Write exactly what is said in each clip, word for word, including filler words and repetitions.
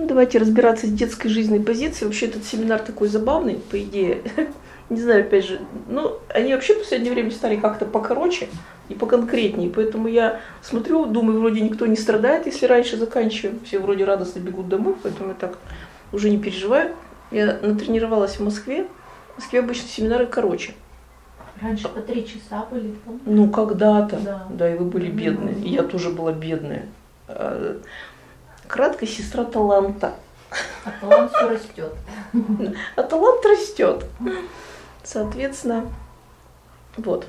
давайте разбираться с детской жизненной позицией. Вообще этот семинар такой забавный, по идее. Не знаю, опять же, ну, они вообще в последнее время стали как-то покороче и поконкретнее. Поэтому я смотрю, думаю, вроде никто не страдает, если раньше заканчиваем. Все вроде радостно бегут домой, поэтому я так уже не переживаю. Я натренировалась в Москве. В Москве обычно семинары короче. Раньше по три часа были, помнишь? Ну, когда-то. Да. Да, и вы были бедные. И я тоже была бедная. Краткая сестра таланта. А талант все растет. А талант растет. Соответственно, вот.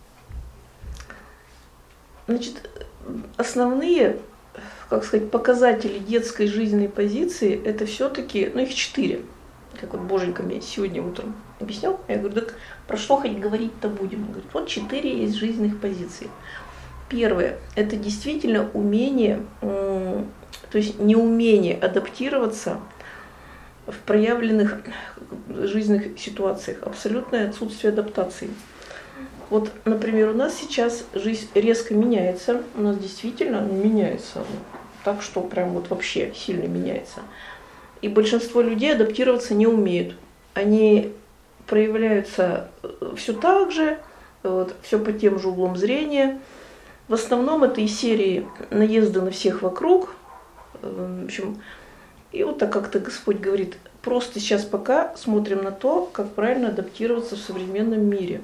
Значит, основные, как сказать, показатели детской жизненной позиции, это все-таки, ну их четыре. Как вот Боженька мне сегодня утром объяснял. Я говорю, так про что хоть говорить-то будем? Он говорит, вот четыре есть жизненных позиций. Первое, это действительно умение, то есть неумение адаптироваться в проявленных жизненных ситуациях, абсолютное отсутствие адаптации. Вот, например, у нас сейчас жизнь резко меняется, у нас действительно меняется, так что прям вот вообще сильно меняется. И большинство людей адаптироваться не умеют. Они проявляются все так же, вот, все по тем же углом зрения. В основном это из серии наезда на всех вокруг. В общем, и вот так как-то Господь говорит, просто сейчас пока смотрим на то, как правильно адаптироваться в современном мире.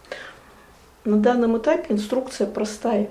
На данном этапе инструкция простая.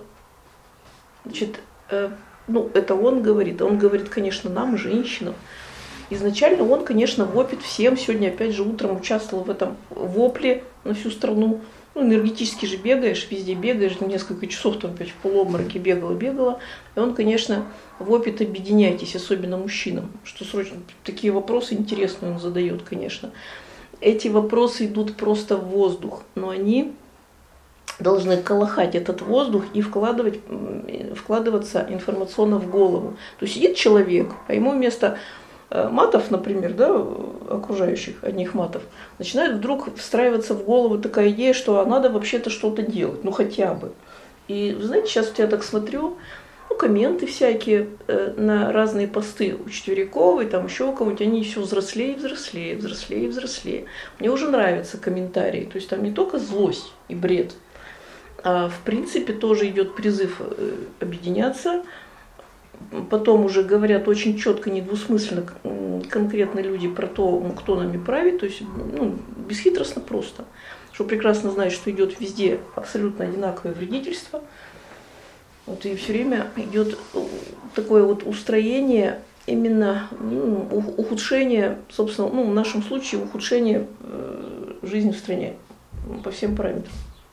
Значит, э, ну, это он говорит, он говорит, конечно, нам, женщинам. Изначально он, конечно, вопит всем. Сегодня, опять же, утром участвовал в этом вопле на всю страну. Ну, энергетически же бегаешь, везде бегаешь, несколько часов там опять в полуобмороке бегала, бегала. И он, конечно, вопит, объединяйтесь, особенно мужчинам, что срочно такие вопросы интересные он задает, конечно. Эти вопросы идут просто в воздух, но они должны колыхать этот воздух и вкладывать, вкладываться информационно в голову. То есть сидит человек, а ему вместо матов, например, да, окружающих, одних матов, начинает вдруг встраиваться в голову такая идея, что надо вообще-то что-то делать, ну хотя бы. И, знаете, сейчас вот я так смотрю, ну, комменты всякие э, на разные посты у Четвериковой, там еще у кого-нибудь, они все взрослее, взрослее, взрослее, взрослее. Мне уже нравятся комментарии, то есть там не только злость и бред, а в принципе тоже идет призыв э, объединяться. Потом уже говорят очень четко, недвусмысленно конкретно люди про то, кто нами правит, то есть ну, бесхитростно просто, что прекрасно знают, что идет везде абсолютно одинаковое вредительство. Вот, и все время идет такое вот устроение, именно ну, ухудшение, собственно, ну, в нашем случае ухудшение э, жизни в стране по всем параметрам,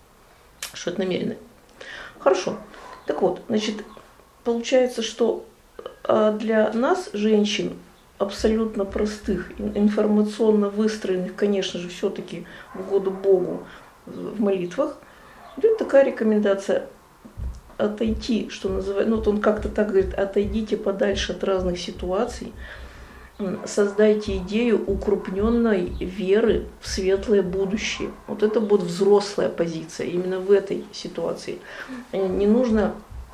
что это намеренно. Хорошо. Так вот, значит, получается, что для нас, женщин, абсолютно простых, информационно выстроенных, конечно же, все-таки в угоду Богу в молитвах, идет такая рекомендация отойти, что называется, ну вот он как-то так говорит, отойдите подальше от разных ситуаций, создайте идею укрупненной веры в светлое будущее. Вот это будет взрослая позиция именно в этой ситуации. Не нужно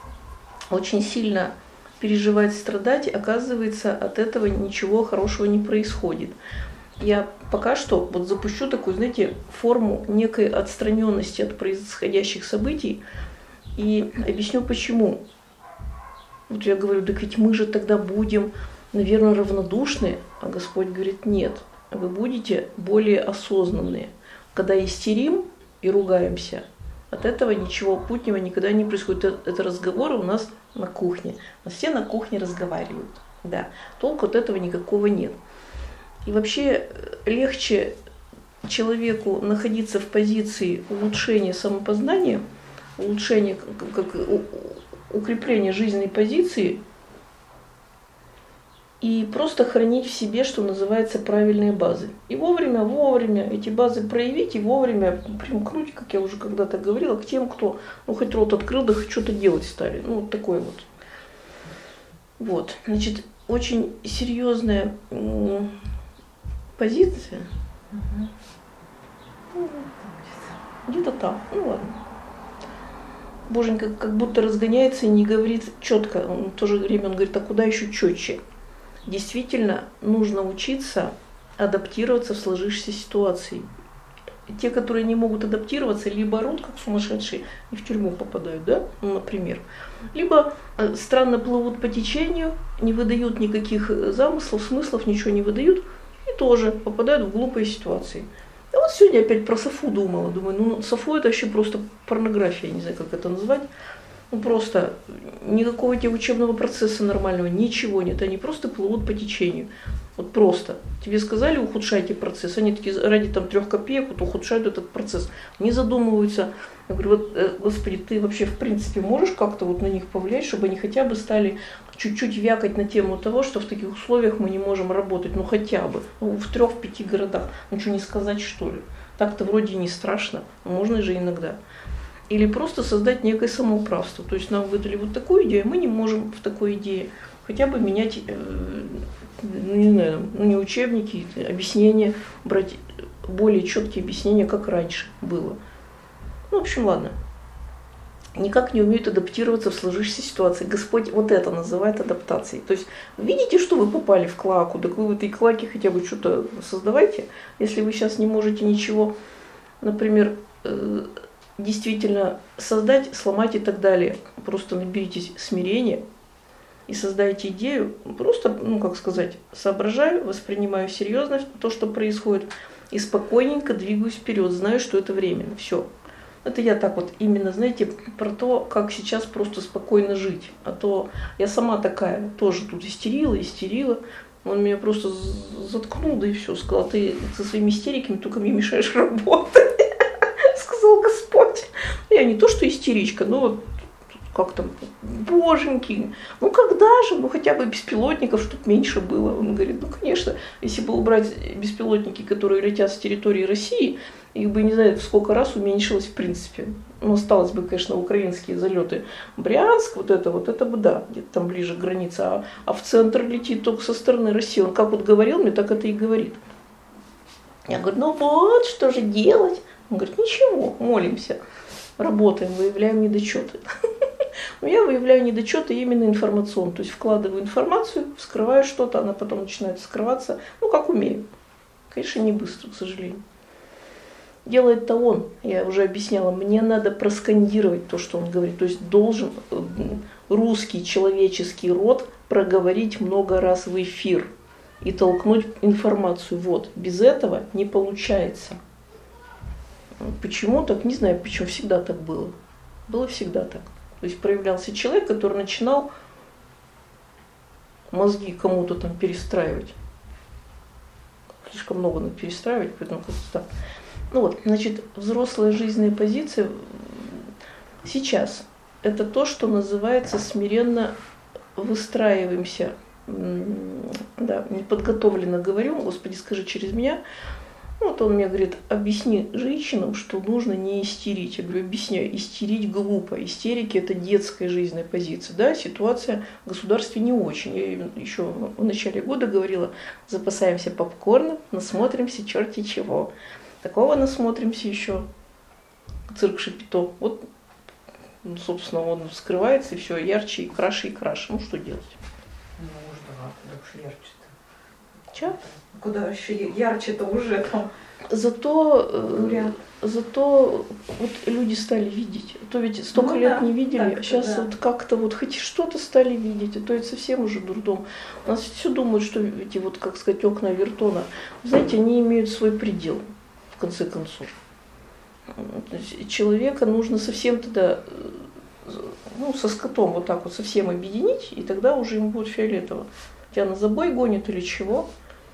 очень сильно переживать, страдать, оказывается, от этого ничего хорошего не происходит. Я пока что вот запущу такую, знаете, форму некой отстраненности от происходящих событий и объясню почему. Вот я говорю, так ведь мы же тогда будем, наверное, равнодушны, а Господь говорит, нет, вы будете более осознанные. Когда истерим и ругаемся, от этого ничего путнего никогда не происходит. Это, это разговоры у нас на кухне. У нас все на кухне разговаривают. Да. Толку от этого никакого нет. И вообще легче человеку находиться в позиции улучшения самопознания, улучшения, как, как, укрепления жизненной позиции, и просто хранить в себе, что называется, правильные базы. И вовремя, вовремя эти базы проявить, и вовремя примкнуть, как я уже когда-то говорила, к тем, кто ну, хоть рот открыл, да хоть что-то делать стали. Ну, вот такой вот. Вот. Значит, очень серьезная м- позиция. Угу. Где-то там. Ну ладно. Боженька как будто разгоняется и не говорит четко. Он в то же время он говорит, а куда еще четче? действительно нужно учиться адаптироваться в сложившейся ситуации. Те, которые не могут адаптироваться, либо орут как сумасшедшие и в тюрьму попадают, да, ну, например, либо странно плывут по течению, не выдают никаких замыслов, смыслов, ничего не выдают, и тоже попадают в глупые ситуации. Я вот сегодня опять про Сафу думала, думаю, ну Сафу это вообще просто порнография, я не знаю, как это назвать. Ну просто никакого тебе учебного процесса нормального, ничего нет, они просто плывут по течению. Вот просто. Тебе сказали, ухудшайте процесс, они такие ради там трех копеек вот ухудшают этот процесс. Не задумываются. Я говорю, вот, э, Господи, ты вообще в принципе можешь как-то вот на них повлиять, чтобы они хотя бы стали чуть-чуть вякать на тему того, что в таких условиях мы не можем работать, ну хотя бы, ну, в трех-пяти городах. Ну что, не сказать что ли? Так-то вроде не страшно, можно же иногда. Или просто создать некое самоуправство. То есть нам выдали вот такую идею, мы не можем в такой идее хотя бы менять, э, ну не знаю, ну не учебники, объяснения, брать более четкие объяснения, как раньше было. Ну, в общем, ладно. Никак не умеют адаптироваться в сложившейся ситуации. Господь вот это называет адаптацией. То есть видите, что вы попали в клаку, так вы в этой клаке хотя бы что-то создавайте. Если вы сейчас не можете ничего, например, э, действительно создать, сломать и так далее, просто наберитесь смирения и создайте идею, просто, ну как сказать, соображаю, воспринимаю серьезно то, что происходит, и спокойненько двигаюсь вперед, знаю, что это временно, все. Это я так вот именно, знаете, про то, как сейчас просто спокойно жить. А то я сама такая, тоже тут истерила, истерила. Он меня просто заткнул, да и все, сказал, ты со своими истериками только мне мешаешь работать. Сказал Господь. Я не то, что истеричка, но вот как там, боженьки, ну когда же, ну хотя бы беспилотников, чтобы меньше было. Он говорит, ну конечно, если бы убрать беспилотники, которые летят с территории России, их бы не знаю, в сколько раз уменьшилось в принципе. Ну, осталось бы, конечно, украинские залеты. Брянск, вот это вот, это бы да, где-то там ближе к границе, а, а в центр летит только со стороны России. Он как вот говорил мне, так это и говорит. Я говорю, ну вот, что же делать? Он говорит, ничего, молимся, работаем, выявляем недочеты. Но я выявляю недочеты именно информационно, то есть вкладываю информацию, вскрываю что-то, она потом начинает скрываться, ну как умею. Конечно, не быстро, к сожалению. Делает-то он, я уже объясняла, мне надо проскандировать то, что он говорит, то есть должен русский человеческий род проговорить много раз в эфир и толкнуть информацию. Вот, без этого не получается. Почему так? Не знаю, почему всегда так было. Было всегда так. То есть проявлялся человек, который начинал мозги кому-то там перестраивать. Слишком много надо перестраивать, поэтому как-то так. Ну вот, значит, взрослая жизненная позиция сейчас это то, что называется смиренно выстраиваемся. Да, неподготовленно говорю, Господи, скажи через меня. Вот он мне говорит, объясни женщинам, что нужно не истерить. Я говорю, объясняю, истерить глупо. Истерики – это детская жизненная позиция. Да, ситуация в государстве не очень. Я еще в начале года говорила, запасаемся попкорном, насмотримся черти чего. Такого насмотримся еще. Цирк Шапито. Вот, собственно, он вскрывается, и все ярче, и краше, и краше. Ну, что делать? Ну, уж да, куда уж ярче-то. Че? Куда вообще ярче-то уже там. Зато, э, зато вот люди стали видеть. А то ведь столько ну, лет да, не видели, а сейчас да. вот как-то вот хоть что-то стали видеть, а то это совсем уже дурдом. У нас все думают, что эти вот, как сказать, окна Вертона, знаете, они имеют свой предел, в конце концов. То есть человека нужно совсем тогда, ну, со скотом вот так вот совсем объединить, и тогда уже ему будет фиолетово. Тебя на забой гонит или чего.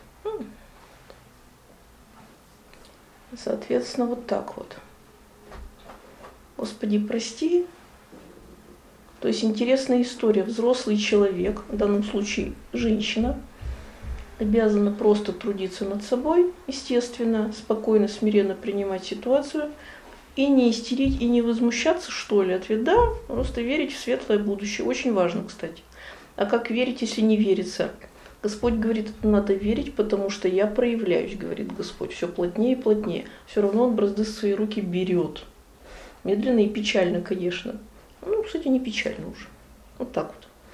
Соответственно, вот так вот. Господи, прости. То есть интересная история. Взрослый человек, в данном случае женщина, обязана просто трудиться над собой, естественно, спокойно, смиренно принимать ситуацию и не истерить, и не возмущаться, что ли. Ответ да, просто верить в светлое будущее. Очень важно, кстати. А как верить, если не верится? Господь говорит, надо верить, потому что я проявляюсь, говорит Господь, все плотнее и плотнее. Все равно он бразды в свои руки берет. Медленно и печально, конечно. Ну, кстати, не печально уже. Вот так вот.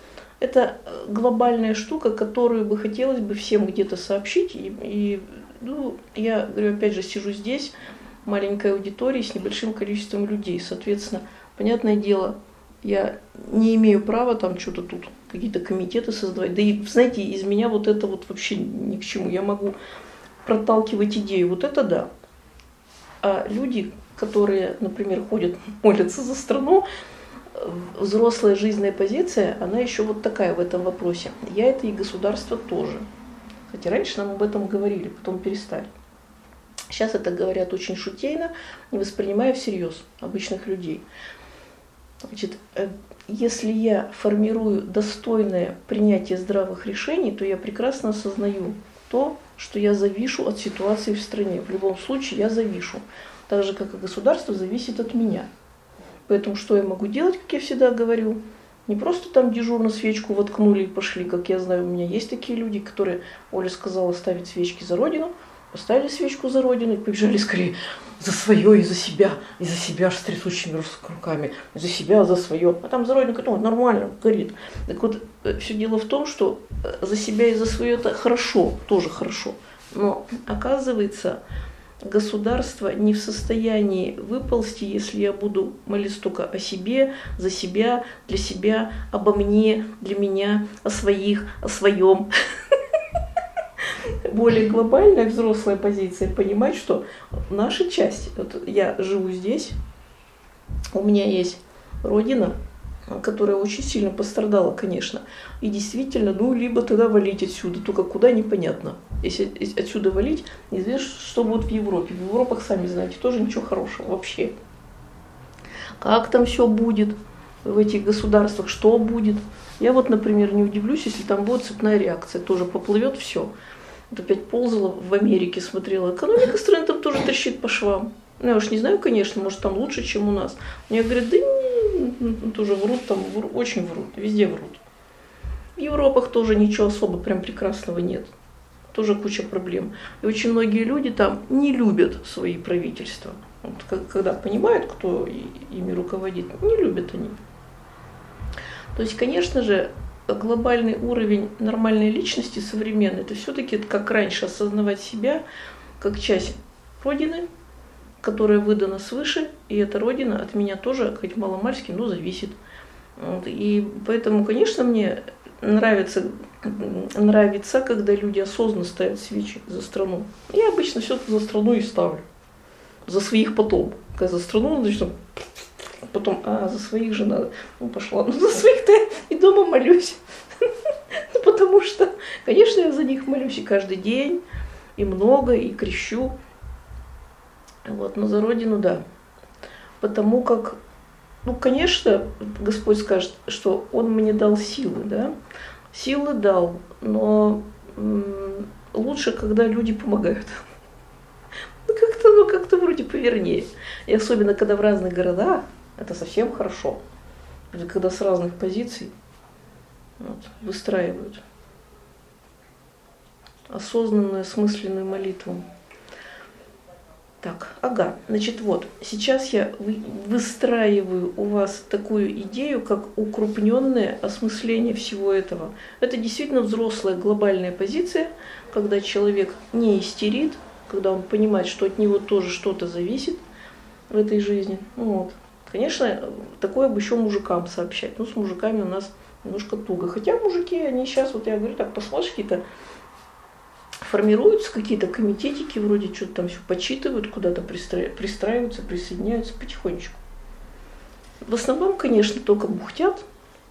это глобальная штука, которую бы хотелось бы всем где-то сообщить. И, и ну, я говорю, опять же, сижу здесь, маленькой аудитории с небольшим количеством людей. Соответственно, понятное дело, я не имею права там что-то тут, какие-то комитеты создавать. Да и, знаете, из меня вот это вот вообще ни к чему. Я могу проталкивать идею, вот это да. А люди, которые, например, ходят, молятся за страну, взрослая жизненная позиция, она еще вот такая в этом вопросе. Я это и государство тоже. Хотя раньше нам об этом говорили, потом перестали. Сейчас это говорят очень шутейно, не воспринимая всерьез обычных людей. Значит, если я формирую достойное принятие здравых решений, то я прекрасно осознаю то, что я завишу от ситуации в стране. В любом случае я завишу. Так же, как и государство зависит от меня. Поэтому что я могу делать, как я всегда говорю? Не просто там дежурно свечку воткнули и пошли, как я знаю, у меня есть такие люди, которые, Оля сказала, ставить свечки за Родину, поставили свечку за Родину и побежали скорее за свое и за себя, и за себя аж с трясущими руками, и за себя, за свое. А там за Родину, ну, нормально, горит. Так вот, все дело в том, что за себя и за свое это хорошо, тоже хорошо. Но оказывается, государство не в состоянии выползти, если я буду молиться только о себе, за себя, для себя, обо мне, для меня, о своих, о своем. Более глобальная взрослая позиция, понимать, что наша часть, вот я живу здесь, у меня есть Родина, которая очень сильно пострадала, конечно. И действительно, ну, либо тогда валить отсюда, только куда непонятно. Если отсюда валить, неизвестно, что будет в Европе. В Европах, сами знаете, тоже ничего хорошего вообще. Как там все будет в этих государствах, что будет. Я вот, например, не удивлюсь, если там будет цепная реакция, тоже поплывет все. Вот опять ползала в Америке, смотрела, экономика страны там тоже трещит по швам. Ну, я уж не знаю, конечно, может там лучше, чем у нас. Мне говорят, да не, тоже врут, там врут, очень врут, везде врут. В Европах тоже ничего особо прям прекрасного нет. Тоже куча проблем. И очень многие люди там не любят свои правительства. Вот, когда понимают, кто ими руководит, не любят они. То есть, конечно же, глобальный уровень нормальной личности современной, это все-таки, как раньше, осознавать себя как часть Родины, которая выдана свыше, и эта Родина от меня тоже, хоть маломальски, но зависит. Вот. И поэтому, конечно, мне нравится, нравится, когда люди осознанно ставят свечи за страну. Я обычно все за страну и ставлю. За своих потом. Когда за страну, значит, потом, а, за своих же надо. Ну, пошла. Ну, за своих-то я и дома молюсь. Потому что, конечно, я за них молюсь и каждый день, и много, и крещу. Вот, но за Родину, да. Потому как, ну, конечно, Господь скажет, что Он мне дал силы, да. Силы дал, но м- лучше, когда люди помогают. Ну, как-то, ну, как-то вроде повернее. И особенно, когда в разных городах, это совсем хорошо. Когда с разных позиций вот, выстраивают осознанную, осмысленную молитву. Так, ага, значит, вот, сейчас я выстраиваю у вас такую идею, как укрупненное осмысление всего этого. Это действительно взрослая глобальная позиция, когда человек не истерит, когда он понимает, что от него тоже что-то зависит в этой жизни. Вот. Конечно, такое бы еще мужикам сообщать. Ну, с мужиками у нас немножко туго. Хотя мужики, они сейчас, вот я говорю, так посмотришь, какие-то формируются какие-то комитетики, вроде что-то там все почитывают, куда-то пристраиваются, присоединяются потихонечку. В основном, конечно, только бухтят.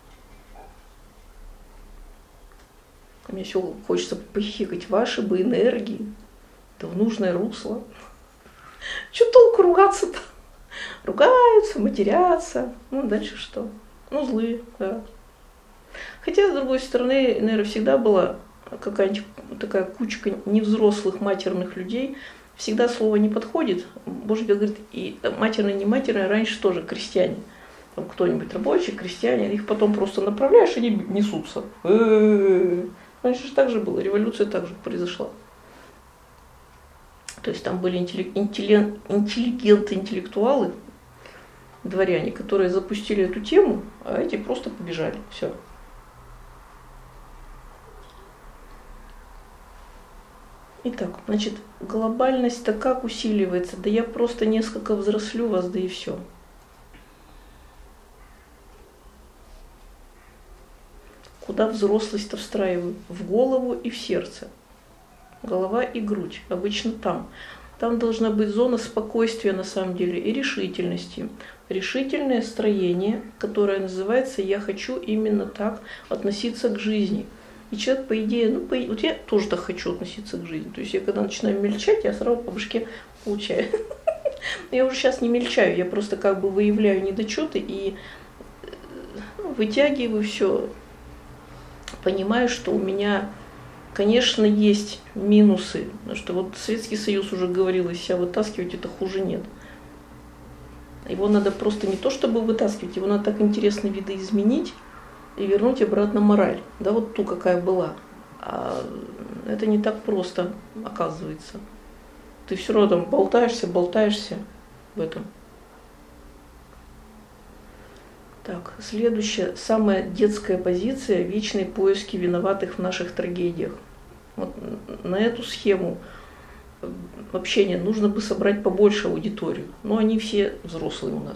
Мне все хочется похихикать, ваши бы энергии, да в нужное русло. Что толку ругаться-то? Ругаются, матерятся. Ну, дальше что? Ну, злые, да. Хотя, с другой стороны, наверное, всегда была какая-нибудь такая кучка невзрослых матерных людей. Всегда слово не подходит. Боже говорит, и матерные, не матерные, раньше тоже крестьяне. Там кто-нибудь рабочий, крестьяне, их потом просто направляешь, они несутся. Раньше же так же было, революция так же произошла. То есть там были интеллигенты, интеллектуалы, дворяне, которые запустили эту тему, а эти просто побежали. Все. Итак, значит, глобальность-то как усиливается? Да я просто несколько взрослю вас, да и все. Куда взрослость-то встраиваю? В голову и в сердце. Голова и грудь. Обычно там. Там должна быть зона спокойствия на самом деле и решительности. Решительное строение, которое называется «я хочу именно так относиться к жизни». И человек, по идее, ну, по, вот я тоже так хочу относиться к жизни. То есть я когда начинаю мельчать, я сразу по башке получаю. Я уже сейчас не мельчаю, я просто как бы выявляю недочеты и вытягиваю все. Понимаю, что у меня, конечно, есть минусы. Потому что вот Советский Союз уже говорил, из себя вытаскивать это хуже нет. Его надо просто не то чтобы вытаскивать, его надо так интересно видоизменить и вернуть обратно мораль. Да, вот ту, какая была. А это не так просто, оказывается. Ты все равно там болтаешься, болтаешься в этом. Так, следующая, самая детская позиция – вечные поиски виноватых в наших трагедиях. Вот на эту схему общения нужно бы собрать побольше аудиторию, но они все взрослые у нас.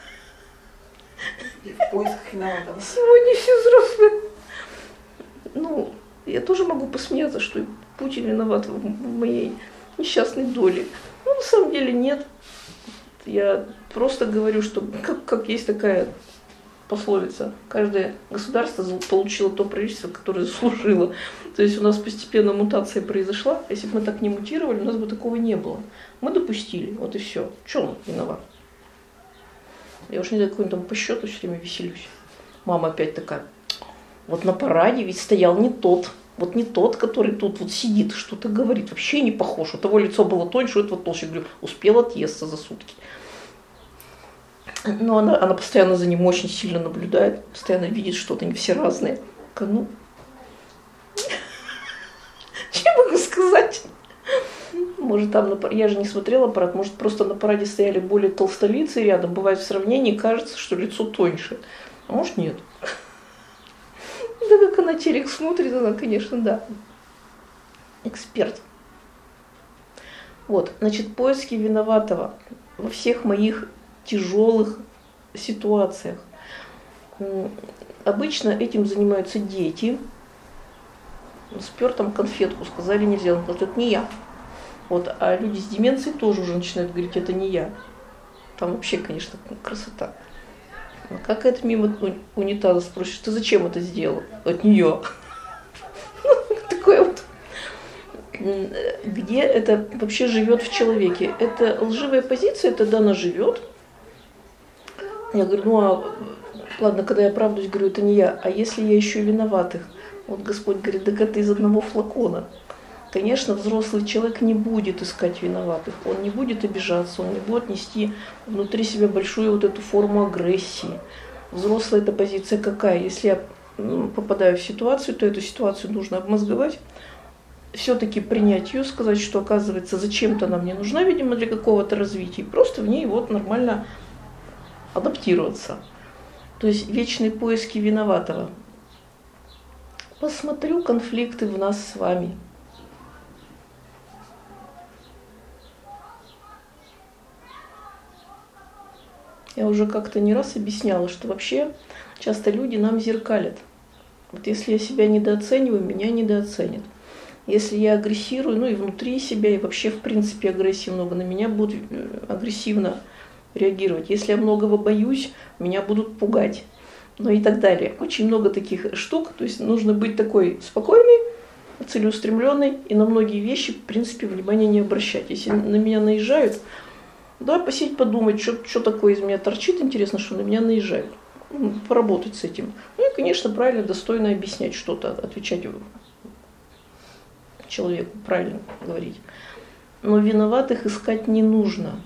И в поисках виноватого. Сегодня все взрослые. Ну, я тоже могу посмеяться, что и Путин виноват в моей несчастной доле. Ну, на самом деле нет. Я просто говорю, что как, как есть такая пословица. Каждое государство получило то правительство, которое заслужило. То есть у нас постепенно мутация произошла. Если бы мы так не мутировали, у нас бы такого не было. Мы допустили, вот и все. В чем виноват? Я уж не знаю, какой-нибудь там по счету все время веселюсь. Мама опять такая: вот на параде ведь стоял не тот. Вот не тот, который тут вот сидит, что-то говорит. Вообще не похож. У того лицо было тоньше, у этого толще. Говорю, успел отъесться за сутки. Но она, она постоянно за ним очень сильно наблюдает, постоянно видит что-то, они все разные. Ну, что я могу сказать? Может, там, на, я же не смотрела парад, может, просто на параде стояли более толстолицы рядом. Бывает, в сравнении кажется, что лицо тоньше. А может, нет. Да, как она телек смотрит, она, конечно, да. Эксперт. Вот, значит, поиски виноватого во всех моих тяжелых ситуациях. Обычно этим занимаются дети. Спер там конфетку, сказали нельзя, он говорит, это не я. Вот, а люди с деменцией тоже уже начинают говорить, это не я. Там вообще, конечно, красота. Как это мимо унитаза спросишь, ты зачем это сделал? От нее. Такое вот. Где это вообще живет в человеке? Это лживая позиция, тогда она живет. Я говорю, ну а ладно, когда я оправдываюсь, говорю, это не я. А если я ищу виноватых? Вот Господь говорит, так это из одного флакона. Конечно, взрослый человек не будет искать виноватых, он не будет обижаться, он не будет нести внутри себя большую вот эту форму агрессии. Взрослая эта позиция какая? Если я попадаю в ситуацию, то эту ситуацию нужно обмозговать, все-таки принять ее, сказать, что оказывается зачем-то она мне нужна, видимо, для какого-то развития, и просто в ней вот нормально адаптироваться. То есть вечные поиски виноватого. Посмотрю конфликты в нас с вами. Я уже как-то не раз объясняла, что вообще часто люди нам зеркалят. Вот если я себя недооцениваю, меня недооценят. Если я агрессирую, ну и внутри себя, и вообще в принципе агрессии много, на меня будут агрессивно реагировать. Если я многого боюсь, меня будут пугать. Ну и так далее. Очень много таких штук. То есть нужно быть такой спокойный, целеустремленный и на многие вещи, в принципе, внимания не обращать. Если на меня наезжают, да, посидеть, подумать, что, что такое из меня торчит, интересно, что на меня наезжают. Поработать с этим. Ну и, конечно, правильно, достойно объяснять что-то, отвечать человеку, правильно говорить. Но виноватых искать не нужно.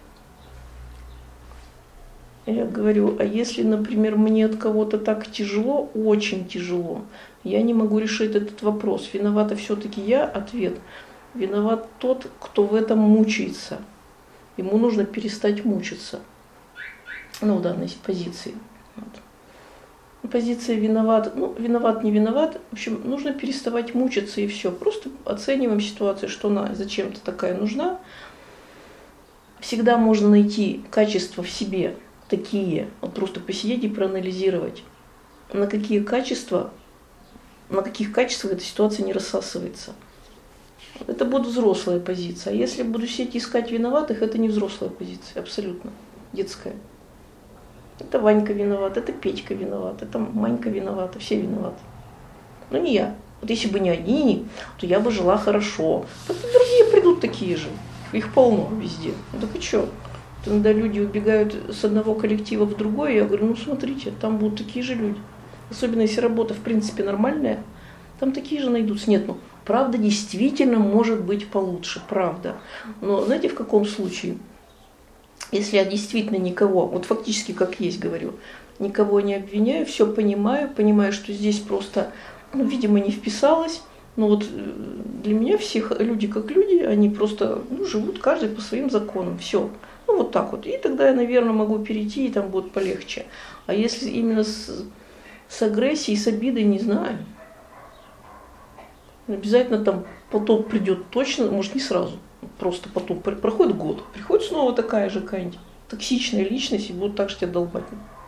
Я говорю, а если, например, мне от кого-то так тяжело, очень тяжело, я не могу решить этот вопрос. Виновата все-таки я? Ответ. Виноват тот, кто в этом мучается. Ему нужно перестать мучиться. Ну, в данной позиции. Вот. позиция виноват, ну, виноват, не виноват. В общем, нужно переставать мучиться и все. Просто оцениваем ситуацию, что она зачем-то такая нужна. Всегда можно найти качества в себе такие, вот просто посидеть и проанализировать, на какие качества, на каких качествах эта ситуация не рассасывается. Это будет взрослая позиция. А если буду сидеть и искать виноватых, это не взрослая позиция, абсолютно детская. Это Ванька виноват, это Петька виноват, это Манька виновата, все виноваты. Но не я. Вот если бы не они, то я бы жила хорошо. Вот и другие придут такие же. Их полно везде. Ну так и что? Когда люди убегают с одного коллектива в другой, я говорю, ну смотрите, там будут такие же люди. Особенно если работа в принципе нормальная, там такие же найдутся. Нет, ну правда действительно может быть получше, правда. Но знаете, в каком случае? Если я действительно никого, вот фактически как есть говорю, никого не обвиняю, все понимаю, понимаю, что здесь просто, ну, видимо, не вписалась, но вот для меня всех люди как люди, они просто ну, живут каждый по своим законам, все. Ну вот так вот. И тогда я, наверное, могу перейти, и там будет полегче. А если именно с, с агрессией, с обидой, не знаю. Обязательно там потоп придет точно, может не сразу. Просто потом проходит год, приходит снова такая же какая-нибудь токсичная личность и будут так же тебя долбать.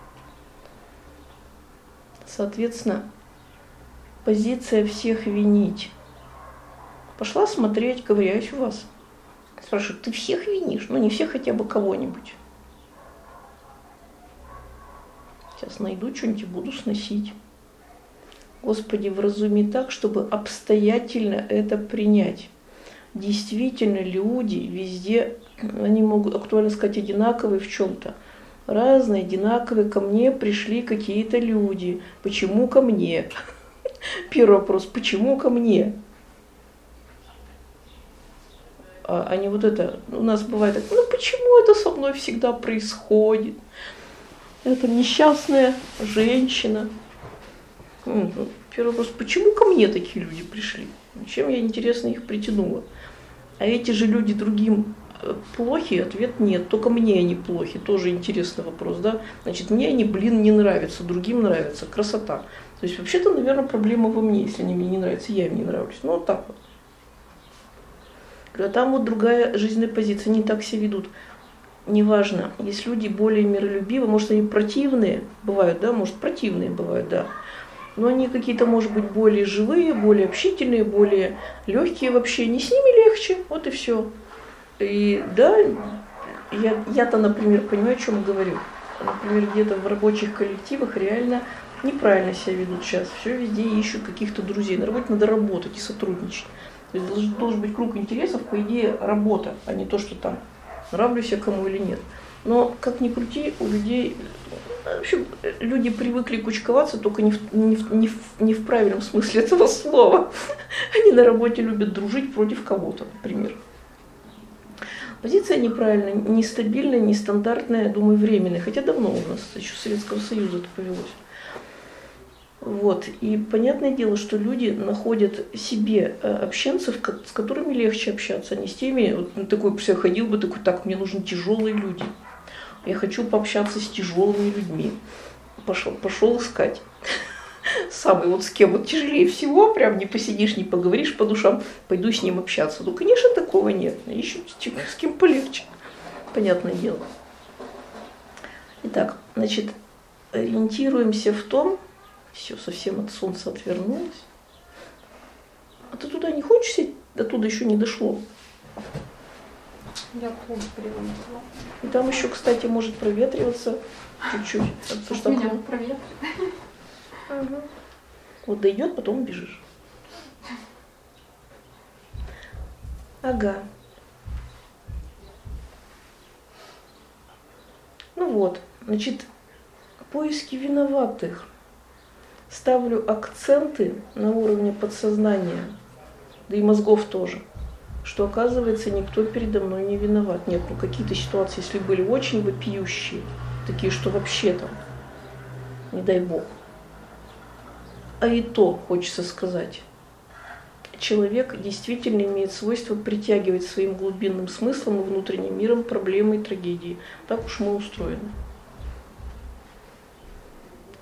Соответственно, позиция всех винить. Пошла смотреть, ковыряюсь у вас. Спрашиваю, ты всех винишь? Ну не всех, хотя бы кого-нибудь. Сейчас найду что-нибудь и буду сносить. Господи, вразуми так, чтобы обстоятельно это принять. Действительно, люди везде, они могут актуально сказать, одинаковые в чем-то. Разные, одинаковые. Ко мне пришли какие-то люди. Почему ко мне? Первый вопрос, почему ко мне? А, а не вот это, у нас бывает так, ну почему это со мной всегда происходит? Это несчастная женщина. Первый вопрос, почему ко мне такие люди пришли? Чем я, интересно, их притянула? А эти же люди другим плохи? Ответ нет, только мне они плохи. Тоже интересный вопрос, да? Значит, мне они, блин, не нравятся, другим нравятся. Красота. То есть, вообще-то, наверное, проблема во мне, если они мне не нравятся, я им не нравлюсь. Ну, вот так вот. А там вот другая жизненная позиция, они так себя ведут. Неважно, есть люди более миролюбивые, может, они противные бывают, да? Может, противные бывают, да. Но они какие-то, может быть, более живые, более общительные, более легкие в общении. С ними легче, вот и все. И да, я, я-то, например, понимаю, о чем говорю. Например, где-то в рабочих коллективах реально неправильно себя ведут сейчас. Все везде ищут каких-то друзей. На работе надо работать и сотрудничать. То есть должен, должен быть круг интересов, по идее, работа, а не то, что там нравлюсь я кому или нет. Но, как ни крути, у людей... В общем, люди привыкли кучковаться, только не в, не, в, не, в, не в правильном смысле этого слова. Они на работе любят дружить против кого-то, например. Позиция неправильная, нестабильная, нестандартная, думаю, временная. Хотя давно у нас, еще с Советского Союза это повелось. Вот. И понятное дело, что люди находят себе общенцев, с которыми легче общаться, а не с теми, вот такой все ходил бы, такой, так, мне нужны тяжелые люди. Я хочу пообщаться с тяжелыми людьми. Пошел, пошел искать. Самый вот с кем вот тяжелее всего, прям не посидишь, не поговоришь по душам, пойду с ним общаться. Ну, конечно, такого нет. Ищут с кем полегче. Понятное дело. Итак, значит, ориентируемся в том, все, совсем от солнца отвернулось. А ты туда не хочешь сидеть? Оттуда еще не дошло. Я клуб переводила. И там еще, кстати, может проветриваться чуть-чуть. Сейчас меня проветрит. Ага. Вот дойдет, потом бежишь. Ага. Ну вот, значит, поиски виноватых. Ставлю акценты на уровне подсознания, да и мозгов тоже, что, оказывается, никто передо мной не виноват. Нет, ну какие-то ситуации, если были очень вопиющие, такие, что вообще там, не дай бог. А и то, хочется сказать, человек действительно имеет свойство притягивать своим глубинным смыслом и внутренним миром проблемы и трагедии. Так уж мы устроены.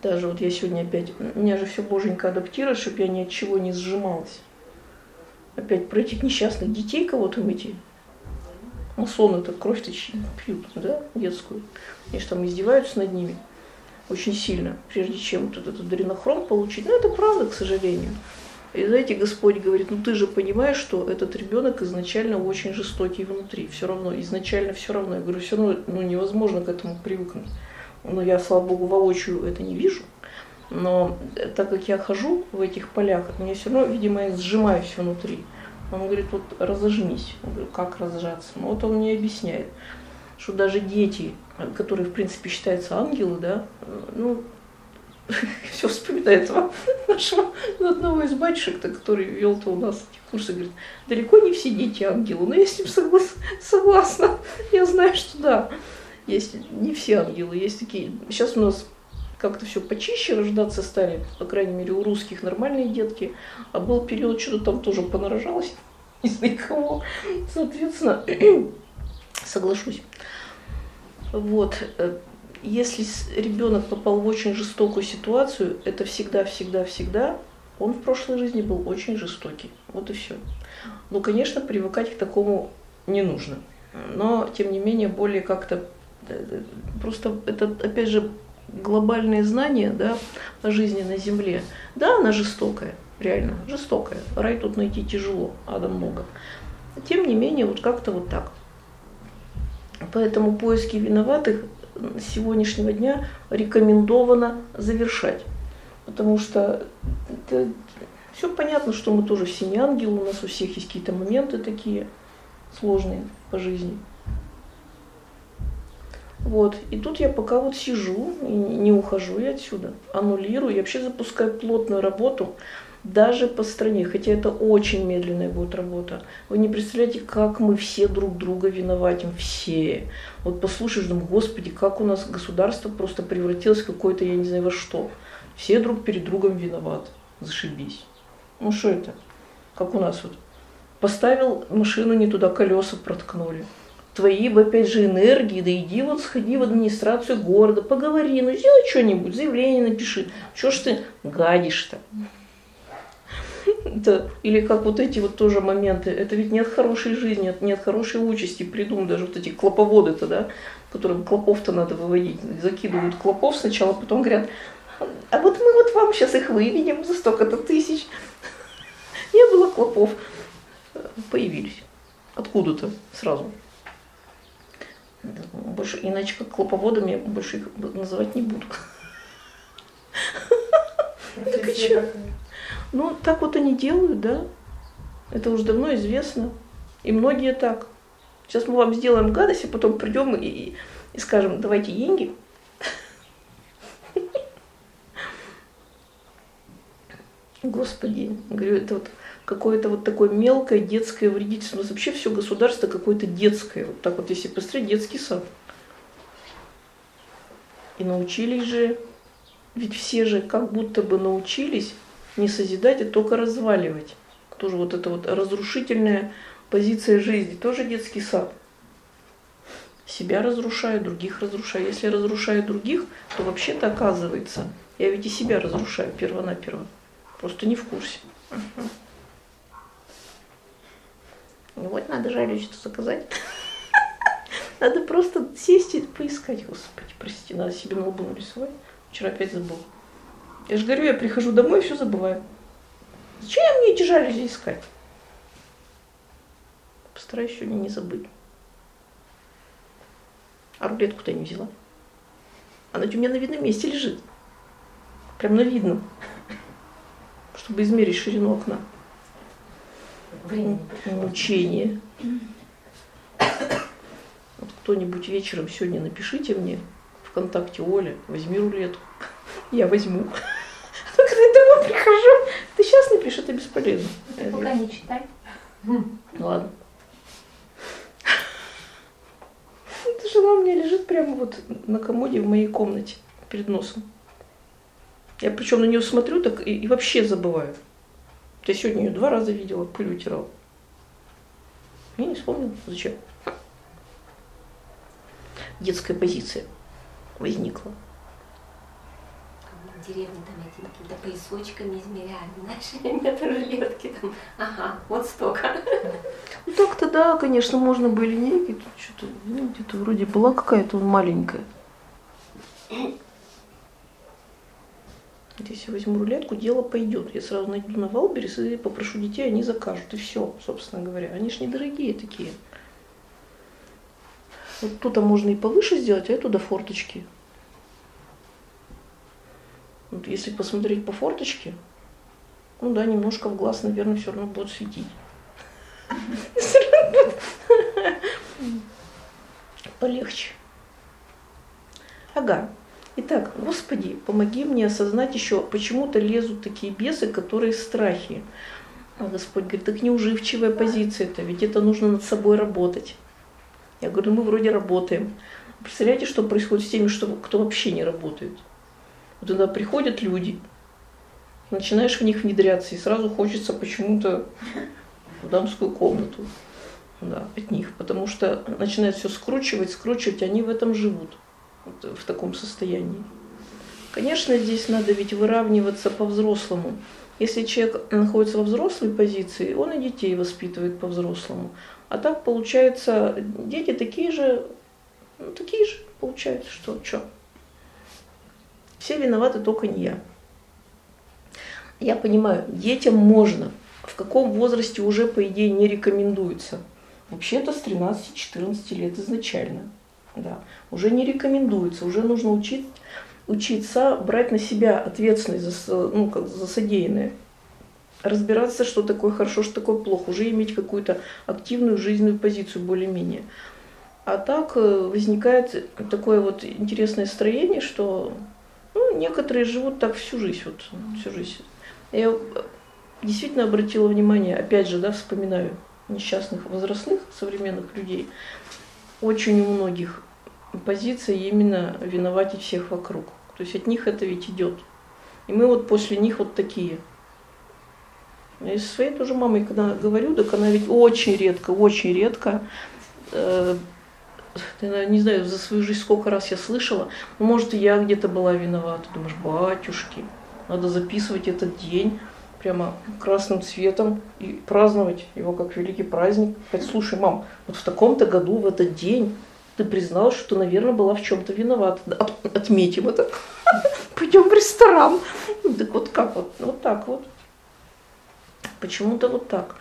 Даже вот я сегодня опять, меня же все боженька адаптирует, чтобы я ни от чего не сжималась. Опять про этих несчастных детей кого-то эти масоны-то кровь-то пьют, да, детскую. Они же там издеваются над ними очень сильно, прежде чем вот этот адренохром получить. Но это правда, к сожалению. И знаете, Господь говорит, ну ты же понимаешь, что этот ребенок изначально очень жестокий внутри. Все равно, изначально все равно. Я говорю, все равно ну, невозможно к этому привыкнуть. Но я, слава Богу, воочию это не вижу. Но так как я хожу в этих полях, мне все равно, видимо, я сжимаюсь внутри. Он говорит, вот разожмись. Я говорю, как разжаться? Ну вот он мне объясняет, что даже дети, которые, в принципе, считаются ангелы, да, ну, все вспоминает вам нашего одного из батюшек-то, который вел-то у нас эти курсы, говорит, далеко не все дети ангелы, но я с ним соглас... согласна. Я знаю, что да, есть не все ангелы, есть такие. Сейчас у нас как-то все почище рождаться стали, по крайней мере, у русских нормальные детки, а был период, что-то там тоже понарожалось, не знаю кого, соответственно, соглашусь. Вот. Если ребенок попал в очень жестокую ситуацию, это всегда, всегда, всегда он в прошлой жизни был очень жестокий. Вот и все. Ну, конечно, привыкать к такому не нужно. Но, тем не менее, более как-то просто это, опять же, глобальные знания, да, о жизни на Земле. Да, она жестокая, реально, жестокая. Рай тут найти тяжело, ада много. Тем не менее, вот как-то вот так. Поэтому поиски виноватых с сегодняшнего дня рекомендовано завершать. Потому что это, все понятно, что мы тоже все не ангелы, у нас у всех есть какие-то моменты такие сложные по жизни. Вот. И тут я пока вот сижу, и не ухожу я отсюда, аннулирую, я вообще запускаю плотную работу даже по стране, хотя это очень медленная будет работа. Вы не представляете, как мы все друг друга виноватим, все. Вот послушаешь, думаю, Господи, как у нас государство просто превратилось в какое-то, я не знаю во что. Все друг перед другом виноваты, зашибись. Ну что это? Как у нас вот. Поставил машину не туда, колеса проткнули. Твои, опять же, энергии, да иди вот сходи в администрацию города, поговори, ну сделай что-нибудь, заявление напиши. Чего ж ты гадишь-то? Это, или как вот эти вот тоже моменты, это ведь нет хорошей жизни, нет хорошей участи, придумать даже вот эти клоповоды-то, да, которым клопов-то надо выводить, закидывают клопов сначала, потом говорят, а вот мы вот вам сейчас их выведем за столько-то тысяч. Не было клопов, появились откуда-то сразу. Больше, иначе как клоповодами я больше их называть не буду. Так и что? Ну, так вот они делают, да. Это уже давно известно. И многие так. Сейчас мы вам сделаем гадость, а потом придем и, и, и скажем, давайте деньги. Господи, говорю, это вот какое-то вот такое мелкое детское вредительство. У нас вообще все государство какое-то детское. Вот так вот, если посмотреть, детский сад. И научились же, ведь все же как будто бы научились не созидать, а только разваливать. Тоже вот эта вот разрушительная позиция жизни, тоже детский сад. Себя разрушаю, других разрушаю. Если разрушаю других, то вообще-то оказывается, я ведь и себя разрушаю перво-наперво. Просто не в курсе. Угу. Ну вот надо жаль что заказать. Надо просто сесть и поискать. Господи, прости, надо себе на лбу нарисовать. Вчера опять забыл. Я же говорю, я прихожу домой и все забываю. Зачем мне эти жалюзи искать? Постараюсь сегодня не забыть. А рулетку-то я не взяла. Она у меня на видном месте лежит. Прям на видном. Чтобы измерить ширину окна. Мучение. Вот кто-нибудь вечером сегодня напишите мне ВКонтакте: Оля, возьми рулетку. Я возьму. Когда я домой прихожу, ты сейчас напишешь, это бесполезно. Пока не читай. Ладно. Эта жена у меня лежит прямо вот на комоде в моей комнате перед носом. Я причем на нее смотрю так и, и вообще забываю. Я сегодня ее два раза видела, пыль вытирала. Я не вспомнила, зачем. Детская позиция возникла. деревне там этими какими-то поясочками измеряли, знаешь, метр рулетки там, ага, вот столько. Ну так-то да, конечно, можно бы линейки, тут что-то, ну, где-то вроде была какая-то маленькая. Если возьму рулетку, дело пойдет. Я сразу найду на Валберес и попрошу детей, они закажут. И все, собственно говоря. Они ж недорогие такие. Вот тут можно и повыше сделать, а эту до форточки. Вот если посмотреть по форточке, ну да, немножко в глаз, наверное, все равно будет светить. Полегче. Ага. Итак, Господи, помоги мне осознать еще, почему-то лезут такие бесы, которые страхи. А Господь говорит, так неуживчивая позиция-то, ведь это нужно над собой работать. Я говорю, мы вроде работаем. Представляете, что происходит с теми, что, кто вообще не работает? Вот тогда приходят люди, начинаешь в них внедряться, и сразу хочется почему-то в дамскую комнату, да, от них, потому что начинают все скручивать, скручивать, они в этом живут. В таком состоянии. Конечно, здесь надо ведь выравниваться по-взрослому. Если человек находится во взрослой позиции, он и детей воспитывает по-взрослому. А так получается, дети такие же, ну, такие же, получается, что, что. Все виноваты, только не я. Я понимаю, детям можно, в каком возрасте уже, по идее, не рекомендуется. Вообще-то с тринадцати-четырнадцати лет изначально. Да, уже не рекомендуется, уже нужно учить, учиться брать на себя ответственность за, ну, как, за содеянное, разбираться, что такое хорошо, что такое плохо, уже иметь какую-то активную жизненную позицию более-менее. А так возникает такое вот интересное строение, что ну, некоторые живут так всю жизнь, вот, всю жизнь. Я действительно обратила внимание, опять же, да, вспоминаю несчастных возрастных современных людей, очень у многих позиция именно виноватить всех вокруг. То есть от них это ведь идет. И мы вот после них вот такие. Я со своей тоже мамой, когда говорю, так она ведь очень редко, очень редко, э, не знаю, за свою жизнь сколько раз я слышала, ну, может, и я где-то была виновата. Думаешь, батюшки, надо записывать этот день прямо красным цветом и праздновать его как великий праздник. Сказать, слушай, мам, вот в таком-то году, в этот день, ты призналась, что ты, наверное, была в чем-то виновата. От, отметим это. Пойдем в ресторан. Так вот как вот? Вот так вот. Почему-то вот так.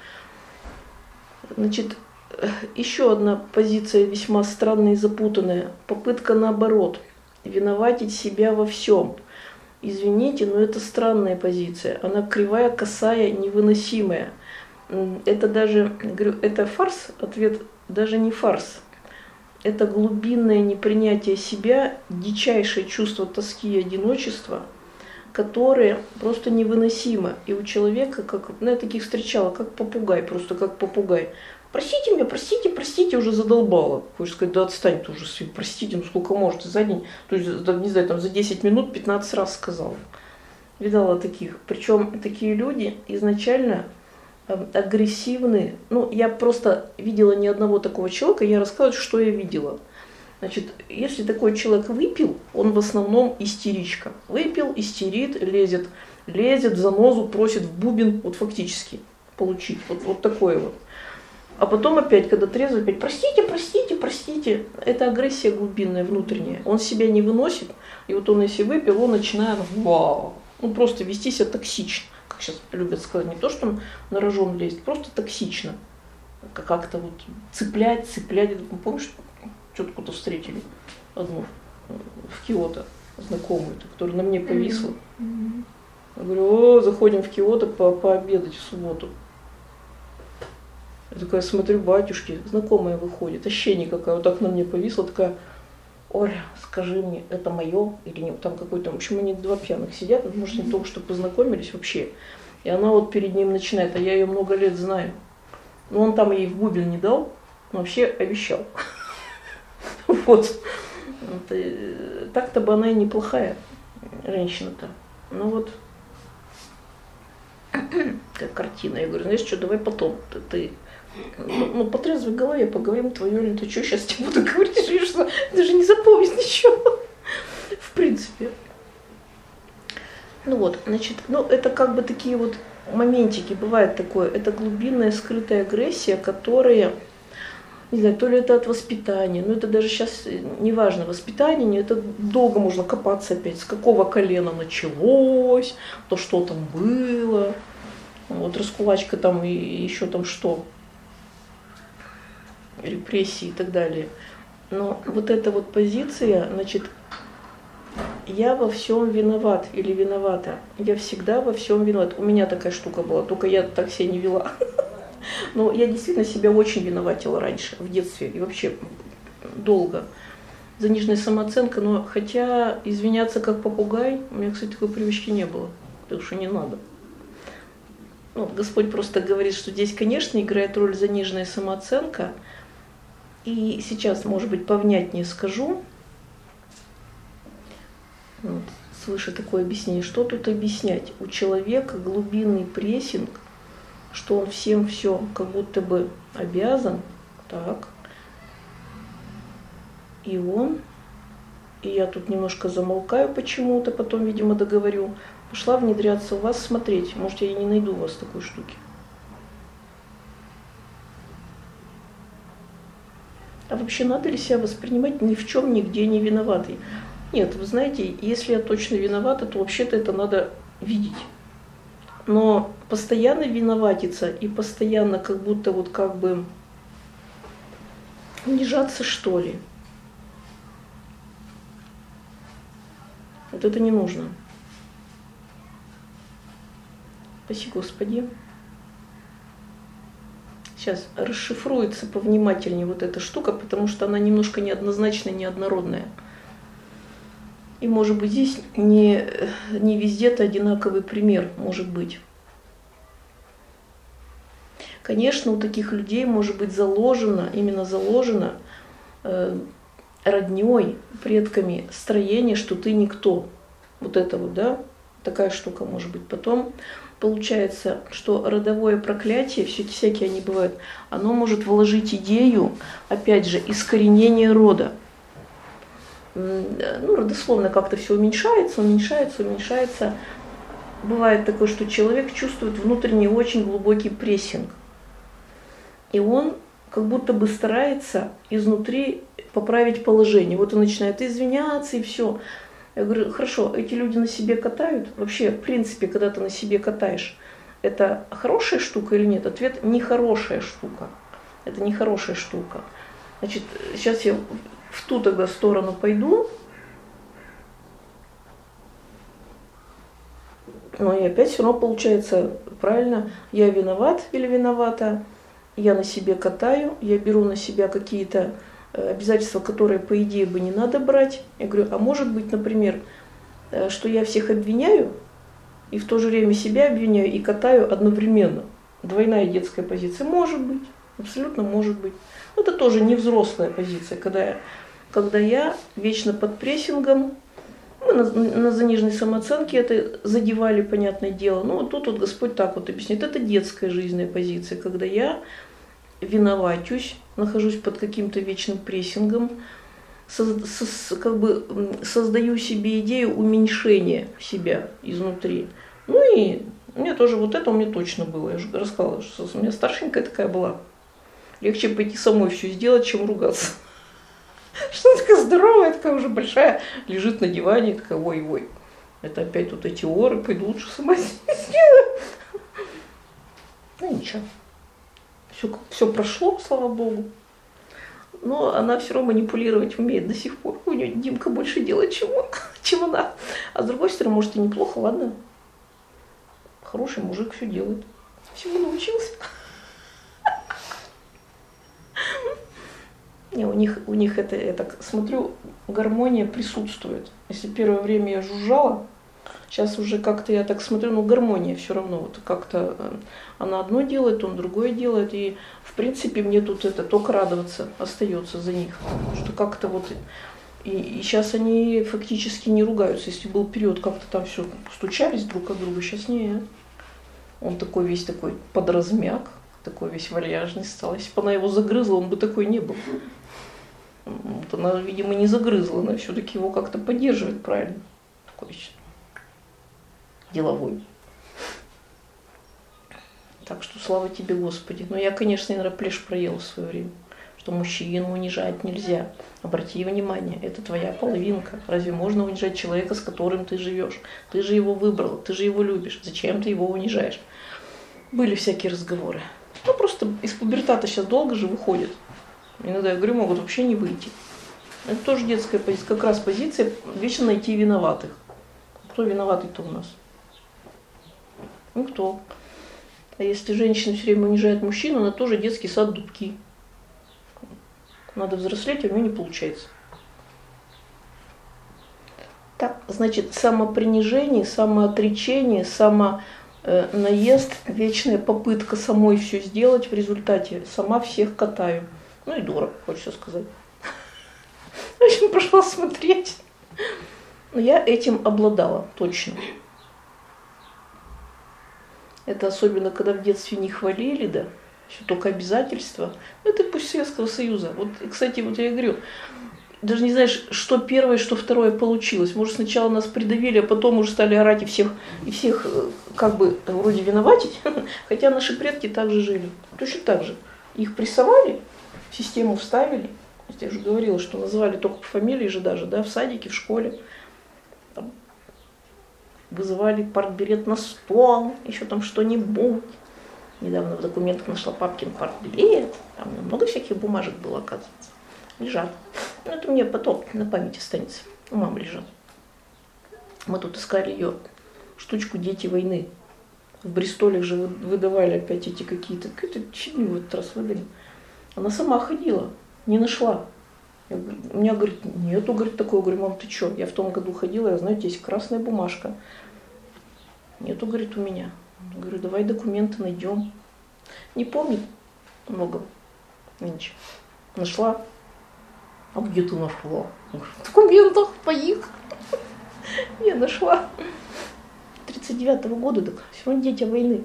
Значит, еще одна позиция весьма странная и запутанная. Попытка наоборот. Виноватить себя во всем. Извините, но это странная позиция. Она кривая, косая, невыносимая. Это даже, говорю, это фарс? Ответ даже не фарс. Это глубинное непринятие себя, дичайшее чувство тоски и одиночества, которое просто невыносимо. И у человека, как, ну, я таких встречала, как попугай, просто как попугай. Простите меня, простите, простите, уже задолбала. Хочешь сказать, да отстань ты уже, простите, ну сколько может, за день, то есть, не знаю, там за десять минут пятнадцать раз сказала. Видала таких. Причем такие люди изначально агрессивны. Ну, я просто видела ни одного такого человека, я рассказываю, что я видела. Значит, если такой человек выпил, он в основном истеричка. Выпил, истерит, лезет, лезет в занозу, просит в бубен, вот фактически получить. Вот, вот такое вот. А потом опять, когда трезвый, опять простите, простите, простите. Это агрессия глубинная, внутренняя. Он себя не выносит, и вот он, если выпил, он начинает вау, ну просто вести себя токсично. Как сейчас любят сказать, не то, что он на рожон лезет, просто токсично. Как-то вот цеплять, цеплять. Помнишь, тетку-то встретили одну в Киото, знакомую, которая на мне повисла. Mm-hmm. Я говорю, о, заходим в Киото по пообедать в субботу. Я такая смотрю, батюшки, знакомая выходит, вообще никакая, вот так на мне повисла, такая, Оля, скажи мне, это мое или нет? Там какой-то, в общем, они два пьяных сидят, может, они только что познакомились вообще. И она вот перед ним начинает, а я ее много лет знаю. Но он там ей в бубен не дал, но вообще обещал. Вот. Так-то бы она и неплохая женщина-то. Ну вот, как картина. Я говорю, знаешь что, давай потом. Ты, ну, по трезвой голове поговорим, твою или ты что, сейчас тебе буду говорить, что даже не запомнить ничего. В принципе. Ну вот, значит, ну это как бы такие вот моментики, бывает такое, это глубинная скрытая агрессия, которая, не знаю, то ли это от воспитания, но это даже сейчас не важно, воспитание, не, это долго можно копаться опять, с какого колена началось, то что там было, вот раскулачка там и еще там что, репрессии и так далее. Но вот эта вот позиция, значит, я во всем виноват или виновата. Я всегда во всем виноват. У меня такая штука была, только я так себя не вела. Но я действительно себя очень виноватила раньше, в детстве и вообще долго. Заниженная самооценка, но хотя извиняться как попугай, у меня, кстати, такой привычки не было, потому что не надо. Ну, Господь просто говорит, что здесь, конечно, играет роль заниженная самооценка. И сейчас, может быть, повнятнее скажу. Вот, свыше такое объяснение. Что тут объяснять? У человека глубинный прессинг, что он всем все как будто бы обязан. Так. И он, и я тут немножко замолкаю почему-то, потом, видимо, договорю, пошла внедряться у вас, смотреть. Может, я и не найду у вас такой штуки. А вообще надо ли себя воспринимать ни в чем, нигде не виноватой? Нет, вы знаете, если я точно виновата, то вообще-то это надо видеть. Но постоянно виноватиться и постоянно как будто вот как бы унижаться, что ли, вот это не нужно. Спаси Господи. Сейчас расшифруется повнимательнее вот эта штука, потому что она немножко неоднозначная, неоднородная. И, может быть, здесь не, не везде-то одинаковый пример, может быть. Конечно, у таких людей может быть заложено, именно заложено э, роднёй, предками строение, что ты никто. Вот это вот, да, такая штука может быть. Потом получается, что родовое проклятие, все всякие они бывают, оно может вложить идею, опять же, искоренения рода. Ну, родословно как-то все уменьшается, уменьшается, уменьшается. Бывает такое, что человек чувствует внутренний очень глубокий прессинг. И он как будто бы старается изнутри поправить положение. Вот он начинает извиняться и все. Я говорю, хорошо, эти люди на себе катают? Вообще, в принципе, когда ты на себе катаешь, это хорошая штука или нет? Ответ – нехорошая штука. Это нехорошая штука. Значит, сейчас я в ту тогда сторону пойду. Но и опять все равно получается правильно. Я виноват или виновата. Я на себе катаю. Я беру на себя какие-то обязательства, которые, по идее, бы не надо брать. Я говорю, а может быть, например, что я всех обвиняю, и в то же время себя обвиняю и катаю одновременно. Двойная детская позиция. Может быть, абсолютно может быть. Это тоже не взрослая позиция, когда я, когда я вечно под прессингом, мы на, на заниженной самооценке это задевали, понятное дело. Но вот тут вот Господь так вот объясняет. Это детская жизненная позиция, когда я виноватюсь, нахожусь под каким-то вечным прессингом, соз, соз, как бы создаю себе идею уменьшения себя изнутри. Ну и у меня тоже вот это у меня точно было. Я же рассказала, что у меня старшенькая такая была. Легче пойти самой все сделать, чем ругаться. Что она такая здоровая, такая уже большая, лежит на диване, такая, ой-ой, это опять тут эти оры, пойду лучше сама сделаю. Ну ничего. Все, все прошло, слава Богу. Но она все равно манипулировать умеет до сих пор. У нее Димка больше делает, чем, он, чем она. А с другой стороны, может и неплохо, ладно. Хороший мужик все делает. Всему научился. Не, у них, у них это, я так смотрю, гармония присутствует. Если первое время я жужжала, сейчас уже как-то я так смотрю, ну гармония все равно. Вот как-то она одно делает, он другое делает. И в принципе мне тут это только радоваться остается за них. Что как-то вот... И, и сейчас они фактически не ругаются. Если был период, как-то там все стучались друг от друга, сейчас нет. Он такой весь такой подразмяк, такой весь вальяжный стал. Если бы она его загрызла, он бы такой не был. Вот она, видимо, не загрызла, она все-таки его как-то поддерживает правильно. Такой деловой. Так что слава тебе, Господи. Но я, конечно, наверное, плешь проела в свое время, что мужчину унижать нельзя. Обрати внимание, это твоя половинка. Разве можно унижать человека, с которым ты живешь? Ты же его выбрала, ты же его любишь. Зачем ты его унижаешь? Были всякие разговоры. Ну, просто из пубертата сейчас долго же выходит. Иногда, я говорю, могут вообще не выйти. Это тоже детская позиция. Как раз позиция вечно найти виноватых. Кто виноватый-то у нас? Никто. А если женщина все время унижает мужчину, она тоже детский сад дубки. Надо взрослеть, а у нее не получается. Так, значит, самопринижение, самоотречение, самонаезд, вечная попытка самой все сделать, в результате сама всех катаю. Ну и дура, хочется сказать. В общем, пошла смотреть. Но я этим обладала, точно. Это особенно, когда в детстве не хвалили, да, все только обязательства. Ну, это пусть Советского Союза. Вот, кстати, вот я говорю, даже не знаешь, что первое, что второе получилось. Может, сначала нас придавили, а потом уже стали орать и всех, и всех как бы вроде виноватить. Хотя наши предки так же жили. Точно так же. Их прессовали, в систему вставили. Я уже говорила, что называли только по фамилии же даже, да, в садике, в школе. Там вызывали партбилет на стол, еще там что-нибудь. Недавно в документах нашла папкин партбилет. Там много всяких бумажек было, оказывается. Лежат. Ну, это мне потом на память останется. У мамы лежат. Мы тут искали ее штучку «Дети войны». В Бристоле же выдавали опять эти какие-то, какие-то чины в этот раз выдали. Она сама ходила, не нашла. Я, у меня, говорит, нету, говорит, такого. Говорю, мам, ты что? Я в том году ходила, я знаю, есть красная бумажка. Нету, говорит, у меня. Говорю, давай документы найдем. Не помнит много нынче. Нашла. А где ты нашла? В документах моих. Я нашла. тридцать девятого года, так все равно дети войны.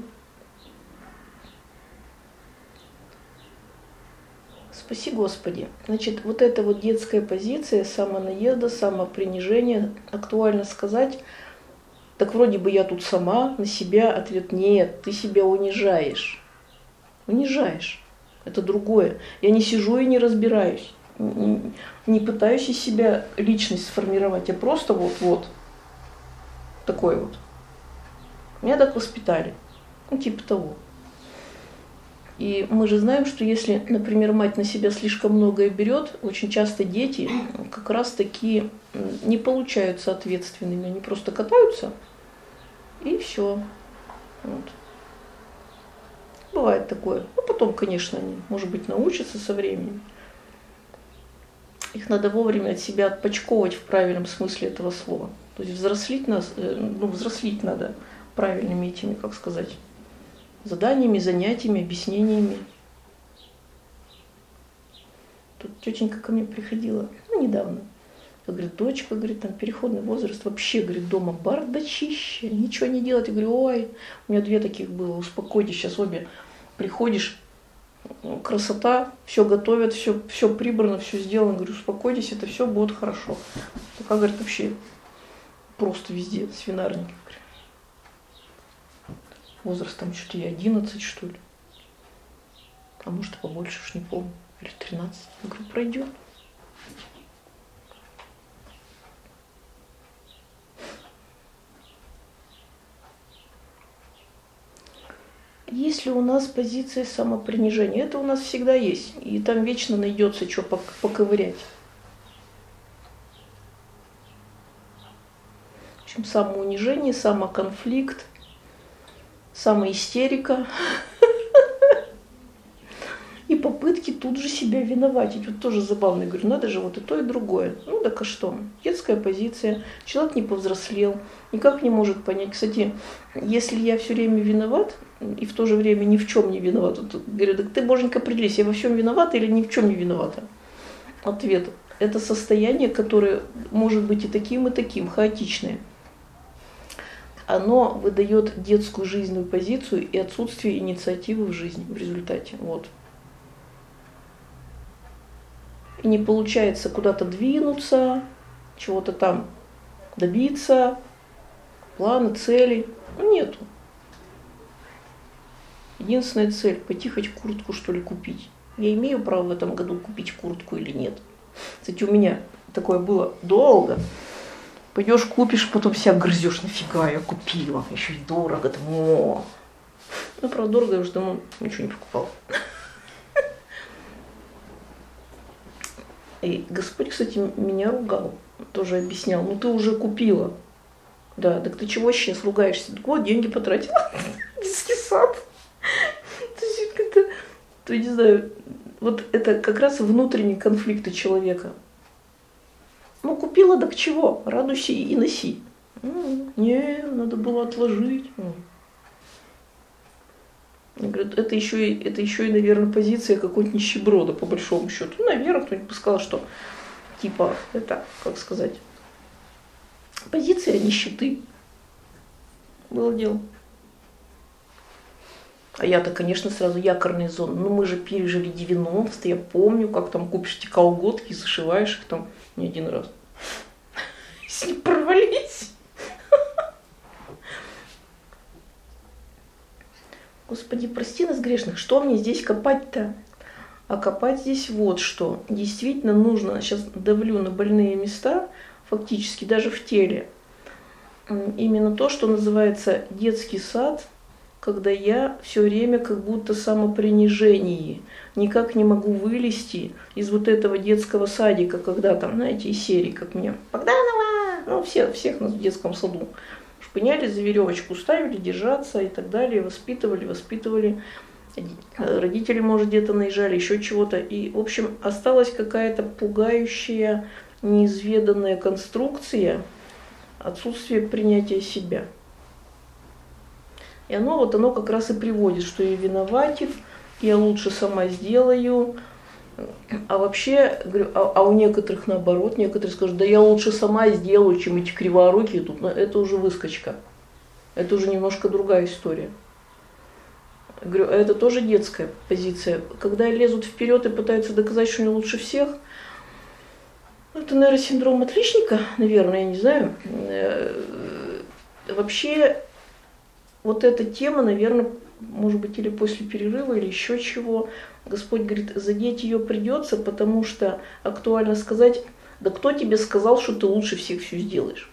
Спаси Господи. Значит, вот эта вот детская позиция самонаезда, самопринижения, актуально сказать, так вроде бы я тут сама, на себя. Ответ: нет, ты себя унижаешь. Унижаешь. Это другое. Я не сижу и не разбираюсь. Не, не пытаюсь из себя личность сформировать, а просто вот-вот. Такое вот. Меня так воспитали. Ну, типа того. И мы же знаем, что если, например, мать на себя слишком многое берет, очень часто дети как раз таки не получаются ответственными. Они просто катаются, и все. Вот. Бывает такое. Ну, потом, конечно, они, может быть, научатся со временем. Их надо вовремя от себя отпочковывать в правильном смысле этого слова. То есть взрослить нас, ну, взрослить надо правильными этими, как сказать, заданиями, занятиями, объяснениями. Тут тетенька ко мне приходила, ну, недавно. Говорит, дочка, говорит, там переходный возраст, вообще, говорит, дома бардачище, ничего не делать. Я говорю, ой, у меня две таких было, успокойтесь, сейчас обе приходишь, красота, все готовят, все, все прибрано, все сделано. Говорю, успокойтесь, это все будет хорошо. Пока, говорит, вообще просто везде свинарники. Возраст там чуть ли одиннадцать, что ли. А может, побольше, уж не помню. Или тринадцать. Я говорю, пройдет. Есть ли у нас позиция самопринижения? Это у нас всегда есть. И там вечно найдется, что поковырять. В общем, самоунижение, самоконфликт, самоистерика и попытки тут же себя виноватить. Вот тоже забавно. Я говорю, надо же вот и то, и другое. Ну так а что? Детская позиция. Человек не повзрослел, никак не может понять. Кстати, если я все время виноват и в то же время ни в чем не виноват, то, говорю, так ты, боженька, определись, я во всем виновата или ни в чем не виновата? Ответ: это состояние, которое может быть и таким, и таким, хаотичное. Оно выдает детскую жизненную позицию и отсутствие инициативы в жизни в результате. Вот. И не получается куда-то двинуться, чего-то там добиться, планы, цели. Ну, нету. Единственная цель – пойти хоть куртку, что ли, купить. Я имею право в этом году купить куртку или нет? Кстати, у меня такое было долго. Пойдешь, купишь, потом себя грызешь, нафига я купила, еще и дорого, там, о. Ну, правда, дорого, я уже давно ничего не покупала. И Господь, кстати, меня ругал, тоже объяснял, ну ты уже купила. Да, так ты чего сейчас ругаешься? Вот, деньги потратила, детский сад. То есть как-то, то не знаю, вот это как раз внутренние конфликты человека. Ну, купила, так чего? Радуйся и носи. Ну, не, надо было отложить. Говорят, это еще и, это еще и, наверное, позиция какого-нибудь нищеброда, по большому счету. Ну, наверное, кто-нибудь бы сказал, что типа, это, как сказать, позиция нищеты. Было дело. А я-то, конечно, сразу якорная зона. Ну, мы же пережили девяностые, я помню, как там купишь эти колготки, зашиваешь их там не один раз. Если порвались. Господи, прости нас грешных, что мне здесь копать-то? А копать здесь вот что. Действительно нужно, сейчас давлю на больные места, фактически даже в теле. Именно то, что называется детский сад, когда я все время как будто самопринижение, никак не могу вылезти из вот этого детского садика, когда там, знаете, из серии, как мне, Богданова, ну, все, всех нас в детском саду шпыняли, за веревочку ставили, держаться и так далее, воспитывали, воспитывали. Родители, может, где-то наезжали, еще чего-то. И, в общем, осталась какая-то пугающая, неизведанная конструкция, отсутствие принятия себя. И оно вот оно как раз и приводит, что я виноватив, я лучше сама сделаю. А вообще, говорю, а, а у некоторых наоборот, некоторые скажут, да я лучше сама сделаю, чем эти криворукие тут. Но это уже выскочка. Это уже немножко другая история. Говорю, а это тоже детская позиция. Когда лезут вперед и пытаются доказать, что они лучше всех, это, наверное, синдром отличника, наверное, я не знаю. Вообще, вот эта тема, наверное, может быть, или после перерыва, или еще чего, Господь говорит, задеть ее придется, потому что актуально сказать, да кто тебе сказал, что ты лучше всех все сделаешь?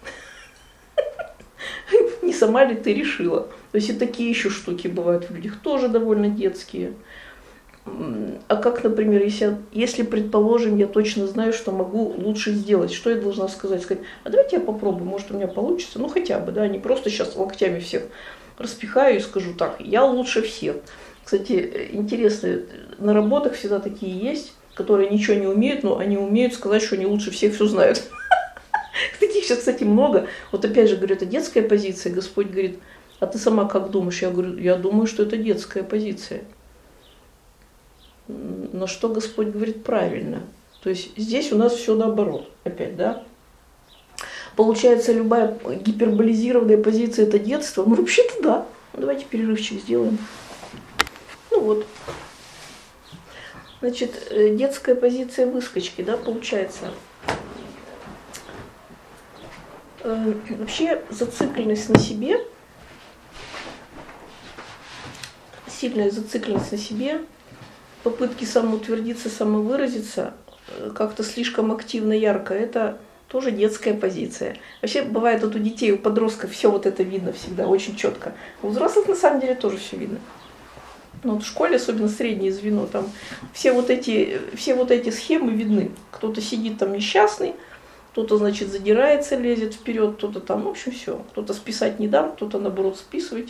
Не сама ли ты решила? То есть и такие еще штуки бывают в людях, тоже довольно детские. А как, например, если, если, предположим, я точно знаю, что могу лучше сделать, что я должна сказать? Сказать, а давайте я попробую, может, у меня получится, ну хотя бы, да, не просто сейчас локтями всех распихаю и скажу так, я лучше всех. Кстати, интересно, на работах всегда такие есть, которые ничего не умеют, но они умеют сказать, что они лучше всех все знают. Таких сейчас, кстати, много. Вот опять же, говорю, это детская позиция. Господь говорит, а ты сама как думаешь? Я говорю, я думаю, что это детская позиция. На что Господь говорит правильно. То есть здесь у нас все наоборот. Опять, да? Получается, любая гиперболизированная позиция – это детство. Ну, вообще-то да. Давайте перерывчик сделаем. Ну вот. Значит, детская позиция выскочки, да, получается. Вообще зацикленность на себе, сильная зацикленность на себе, попытки самоутвердиться, самовыразиться как-то слишком активно, ярко, это тоже детская позиция. Вообще бывает вот у детей, у подростков все вот это видно всегда очень четко. У взрослых на самом деле тоже все видно. Но вот в школе, особенно среднее звено, там все вот эти, все вот эти схемы видны. Кто-то сидит там несчастный, кто-то, значит, задирается, лезет вперед, кто-то там, в общем, все. Кто-то списать не дам, кто-то, наоборот, списывать.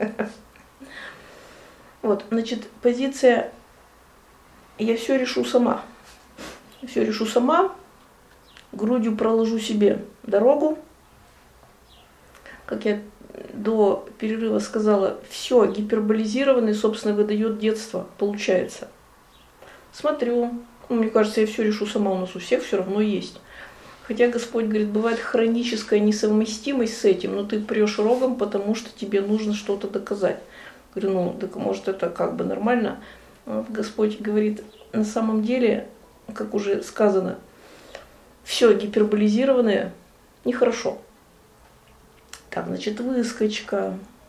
Вот, значит, позиция «я все решу сама». Все решу сама, грудью проложу себе дорогу. Как я до перерыва сказала, все гиперболизированное, собственно, выдает детство, получается. Смотрю, ну, мне кажется, я все решу сама, у нас у всех все равно есть. Хотя Господь говорит, бывает хроническая несовместимость с этим, но ты прешь рогом, потому что тебе нужно что-то доказать. Говорю, ну, так может это как бы нормально? Вот Господь говорит, на самом деле, как уже сказано, все гиперболизированное нехорошо. Так, значит, выскочка,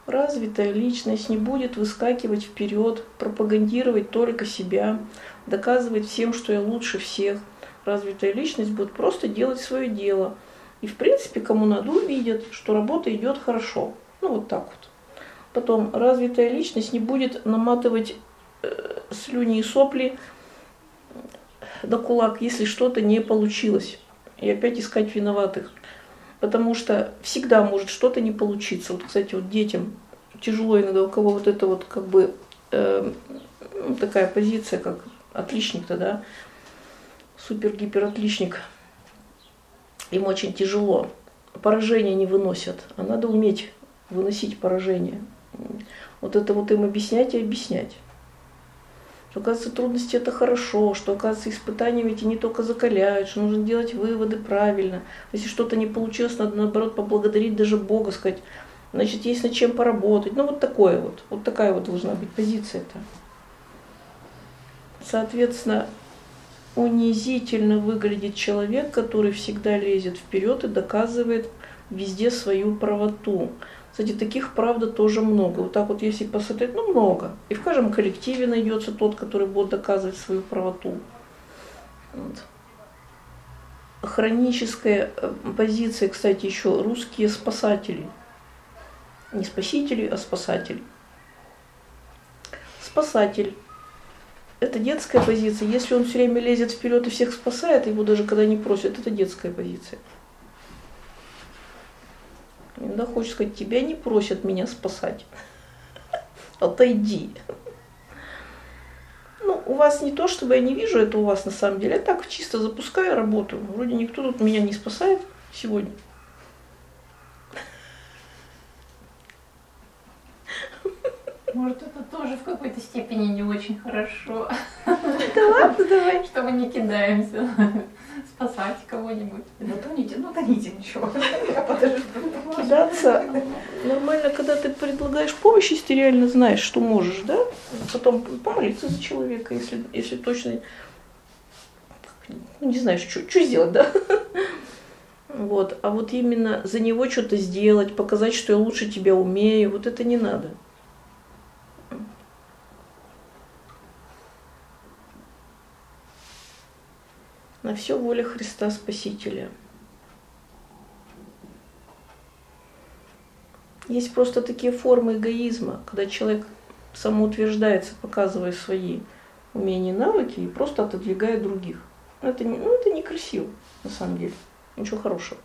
Развитая личность не будет выскакивать вперед, пропагандировать только себя, доказывать всем, что я лучше всех. Развитая личность будет просто делать свое дело. И в принципе, кому надо, увидят, что работа идет хорошо. Ну вот так вот. Потом развитая личность не будет наматывать э, слюни и сопли на кулак, если что-то не получилось. И опять искать виноватых. Потому что всегда может что-то не получиться. Вот, кстати, вот детям тяжело иногда, у кого вот это вот как бы э, ну, такая позиция, как отличник-то, да, супер-гипер-отличник. Им очень тяжело. Поражения не выносят. А надо уметь выносить поражение. Вот это вот им объяснять и объяснять. Что, оказывается, трудности это хорошо, что, оказывается, испытания ведь и не только закаляют, что нужно делать выводы правильно. Если что-то не получилось, надо, наоборот, поблагодарить даже Бога, сказать, значит, есть над чем поработать. Ну, вот такое вот. Вот такая вот должна быть позиция-то. Соответственно, унизительно выглядит человек, который всегда лезет вперед и доказывает везде свою правоту. Кстати, таких, правда, тоже много. Вот так вот, если посмотреть, ну, много. И в каждом коллективе найдется тот, который будет доказывать свою правоту. Вот. Хроническая позиция, кстати, еще русские спасатели. Не спасители, а спасатели. Спасатель. Это детская позиция. Если он все время лезет вперед и всех спасает, его даже когда не просят, это детская позиция. Иногда хочешь сказать, тебя не просят меня спасать. Отойди. Ну, у вас не то, чтобы я не вижу это у вас на самом деле. Я так чисто запускаю работу. Вроде никто тут меня не спасает сегодня. Может, это тоже в какой-то степени не очень хорошо. Да ладно, давай. Что мы не кидаемся спасать кого-нибудь. Ну, тоните, ну, тоните, ничего. Я подожду. Кидаться нормально, когда ты предлагаешь помощь, если ты реально знаешь, что можешь, да? Потом помолиться за человека, если, если точно ну, не знаешь, что, что сделать, да? Вот. А вот именно за него что-то сделать, показать, что я лучше тебя умею, вот это не надо. На все воля Христа Спасителя. Есть просто такие формы эгоизма, когда человек самоутверждается, показывая свои умения и навыки, и просто отодвигает других. Это, не, ну, это некрасиво, на самом деле. Ничего хорошего.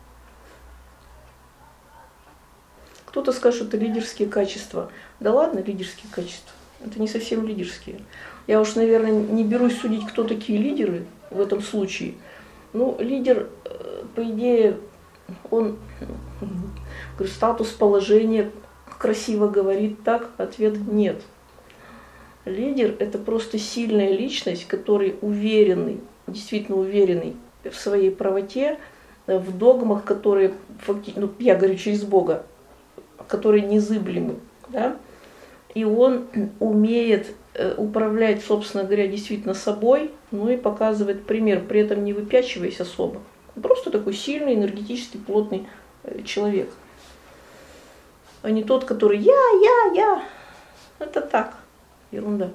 Кто-то скажет, что это лидерские качества. Да ладно, лидерские качества. Это не совсем лидерские. Я уж, наверное, не берусь судить, кто такие лидеры в этом случае. Ну, лидер, по идее, он, говорю, статус, положение красиво говорит так, ответ нет. Лидер – это просто сильная личность, который уверенный, действительно уверенный в своей правоте, в догмах, которые, ну, я говорю через Бога, которые незыблемы, да? И он умеет управлять, собственно говоря, действительно собой, ну и показывает пример, при этом не выпячиваясь особо. Просто такой сильный, энергетически плотный человек. А не тот, который я, я, я. Это так, ерунда.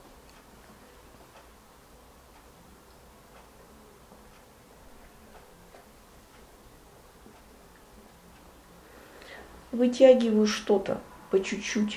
Вытягиваю что-то по чуть-чуть.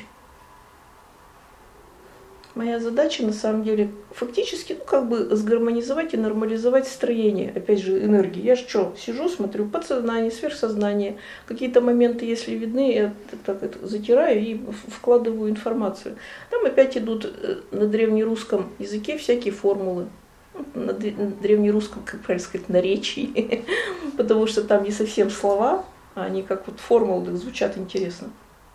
Моя задача, на самом деле, фактически, ну, как бы сгармонизовать и нормализовать строение, опять же, энергии. Я же что, сижу, смотрю, подсознание, сверхсознание, какие-то моменты, если видны, я так это затираю и вкладываю информацию. Там опять идут на древнерусском языке всякие формулы. На древнерусском, как правильно сказать, наречии, потому что там не совсем слова, а они как вот формулы, так звучат интересно.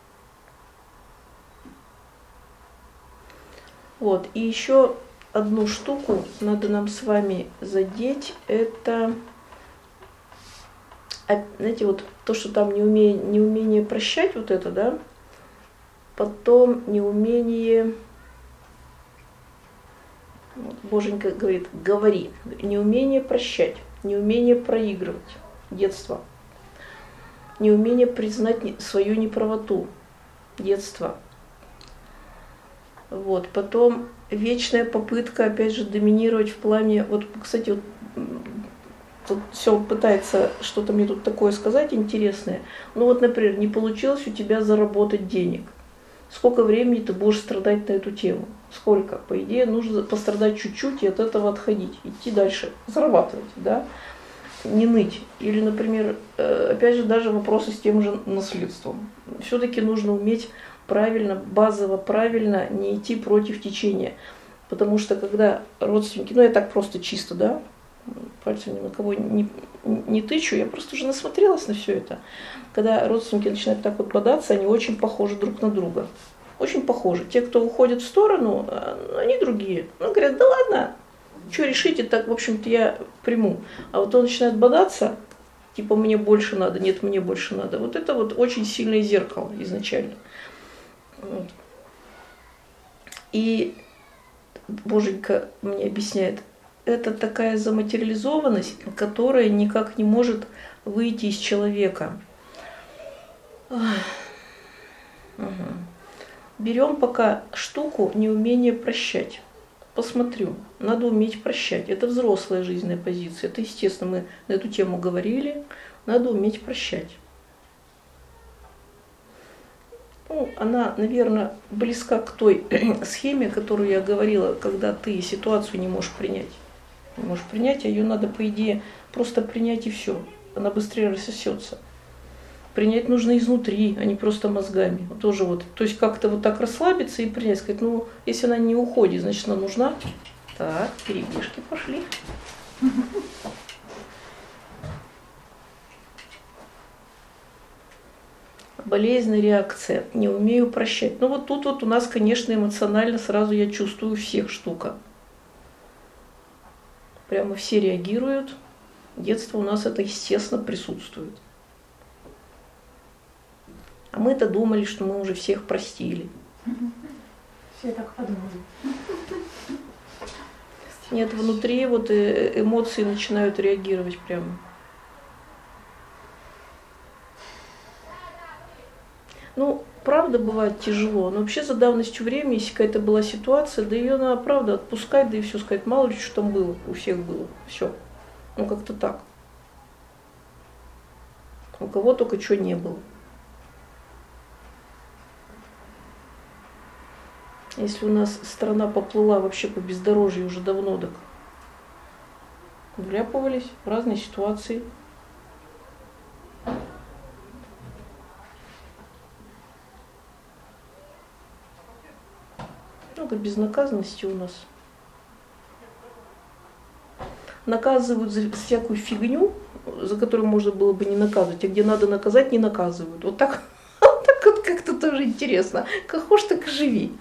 Вот. И еще одну штуку надо нам с вами задеть. Это, знаете, вот то, что там неумение, неумение прощать, вот это, да, потом неумение, вот, Боженька говорит, говори, неумение прощать, неумение проигрывать, детство, неумение признать свою неправоту. детства. Вот. Потом вечная попытка, опять же, доминировать в плане, вот, кстати, вот, тут все пытается что-то мне тут такое сказать интересное. Ну вот, например, не получилось у тебя заработать денег. Сколько времени ты будешь страдать на эту тему? Сколько? По идее, нужно пострадать чуть-чуть и от этого отходить, идти дальше, зарабатывать, да? Не ныть. Или, например, опять же, даже вопросы с тем же наследством. Все-таки нужно уметь правильно, базово правильно не идти против течения. Потому что когда родственники, ну я так просто чисто, да, пальцем ни на кого не, не тычу, я просто уже насмотрелась на все это. Когда родственники начинают так вот бодаться, они очень похожи друг на друга. Очень похожи. Те, кто уходит в сторону, они другие. Ну, говорят, да ладно, что решите, так, в общем-то, я приму. А вот он начинает бодаться, типа, мне больше надо, нет, мне больше надо. Вот это вот очень сильное зеркало изначально. Вот. И Боженька мне объясняет, это такая заматериализованность, которая никак не может выйти из человека. Угу. Берем пока штуку неумение прощать. Посмотрю, надо уметь прощать. Это взрослая жизненная позиция. Это, естественно, мы на эту тему говорили. Надо уметь прощать. Ну, она, наверное, близка к той схеме, которую я говорила, когда ты ситуацию не можешь принять. Не можешь принять, а ее надо, по идее, просто принять и все. Она быстрее рассосется. Принять нужно изнутри, а не просто мозгами. Вот тоже вот, то есть как-то вот так расслабиться и принять, сказать, ну, если она не уходит, значит, она нужна. Так, перебежки пошли. Болезненная реакция. Не умею прощать. Ну вот тут вот у нас, конечно, эмоционально сразу я чувствую всех штука. Прямо все реагируют. Детство у нас это, естественно, присутствует. А мы-то думали, что мы уже всех простили. Все так подумали. Нет, внутри вот эмоции начинают реагировать прямо. Ну, правда, бывает тяжело, но вообще за давностью времени, если какая-то была ситуация, да ее надо, правда, отпускать, да и все сказать, мало ли что там было, у всех было, все. Ну, как-то так. У кого только что не было. Если у нас страна поплыла вообще по бездорожью уже давно, так вляпывались в разные ситуации. Много безнаказанности у нас. Наказывают за всякую фигню, за которую можно было бы не наказывать, а где надо наказать, не наказывают. Вот так, вот, так вот как-то тоже интересно. Как хочешь, так и живи.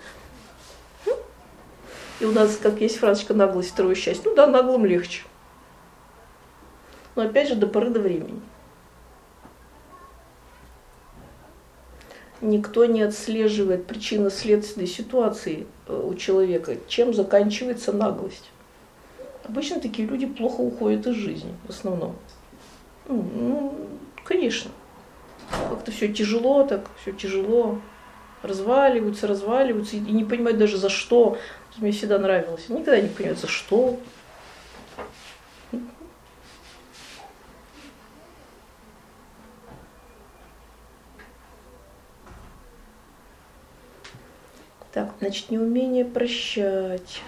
И у нас, как есть фразочка, наглость второе счастье. Ну да, наглым легче. Но опять же, до поры до времени. Никто не отслеживает причинно-следственной ситуации у человека, чем заканчивается наглость. Обычно такие люди плохо уходят из жизни, в основном. Ну, ну конечно. Как-то все тяжело, так все тяжело. Разваливаются, разваливаются, и не понимают даже за что. Мне всегда нравилось. Никогда не понимают, за что. Так, значит, неумение прощать.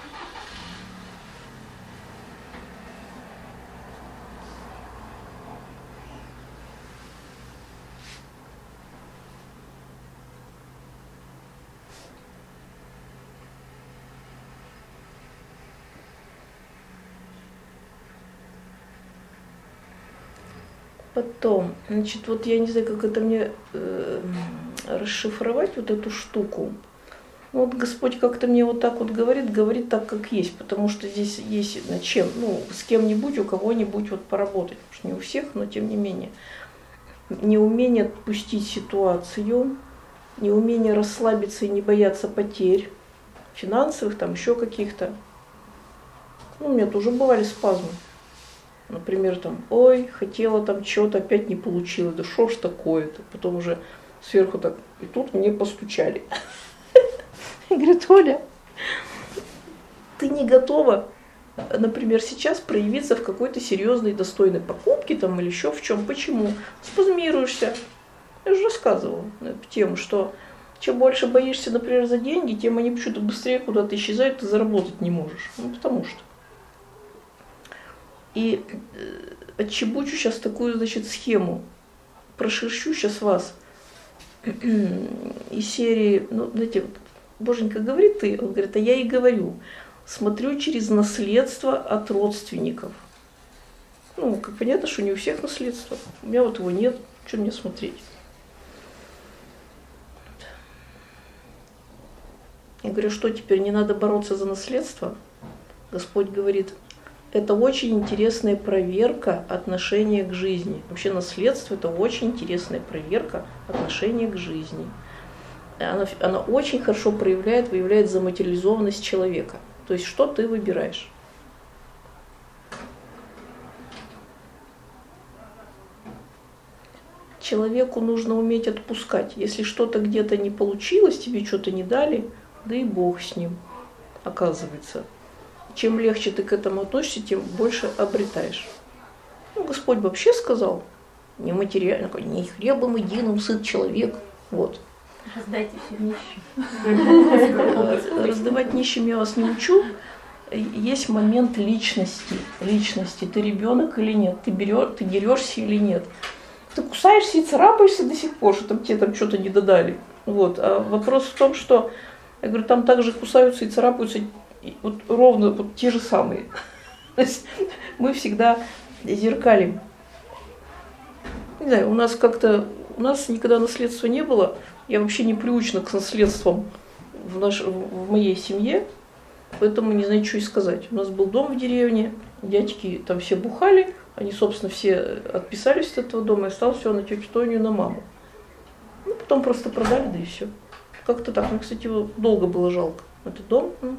Потом, значит, вот я не знаю, как это мне э, расшифровать вот эту штуку. Ну, вот Господь как-то мне вот так вот говорит, говорит так, как есть, потому что здесь есть над чем, ну, с кем-нибудь, у кого-нибудь вот поработать, потому что не у всех, но тем не менее. Неумение отпустить ситуацию, неумение расслабиться и не бояться потерь, финансовых, там еще каких-то. Ну, у меня тоже бывали спазмы. Например, там, ой, хотела там чего-то, опять не получилось, да что ж такое-то. Потом уже сверху так, и тут мне постучали. Я говорю: Оля, ты не готова, например, сейчас проявиться в какой-то серьезной, достойной покупке там, или еще в чем. Почему? Спазмируешься. Я же рассказывала на эту тему, что чем больше боишься, например, за деньги, тем они почему-то быстрее куда-то исчезают, ты заработать не можешь. Ну, потому что. И отчебучу сейчас такую, значит, схему. Прошерщу сейчас вас из серии, ну, знаете, вот, Боженька говорит ты, он говорит, а я и говорю, смотрю через наследство от родственников. Ну, как понятно, что не у всех наследство. У меня вот его нет, что мне смотреть? Я говорю, что теперь не надо бороться за наследство? Господь говорит, это очень интересная проверка отношения к жизни. Вообще наследство – это очень интересная проверка отношения к жизни. Она, она очень хорошо проявляет, выявляет заматериализованность человека. То есть, что ты выбираешь? Человеку нужно уметь отпускать. Если что-то где-то не получилось, тебе что-то не дали, да и Бог с ним, оказывается. Чем легче ты к этому относишься, тем больше обретаешь. Ну, Господь вообще сказал, не материально, не хлебом единым сыт человек. Вот. Раздайте всем нищим. Раздавать нищим я вас не учу. Есть момент личности. Личности. Ты ребенок или нет? Ты берешь, ты дерешься или нет? Ты кусаешься и царапаешься до сих пор, что там тебе там что-то не додали. Вот. А вопрос в том, что я говорю, там также кусаются и царапаются вот ровно вот те же самые. То есть мы всегда зеркалим. Не знаю, у нас как-то, у нас никогда наследства не было. Я вообще не приучена к наследствам в, наш, в моей семье, поэтому не знаю, что и сказать. У нас был дом в деревне, дядьки там все бухали, они, собственно, все отписались от этого дома, и осталось все на тетю Тоню, на маму. Ну, потом просто продали, да и все. Как-то так. Ну, кстати, его долго было жалко. Этот дом. Ну.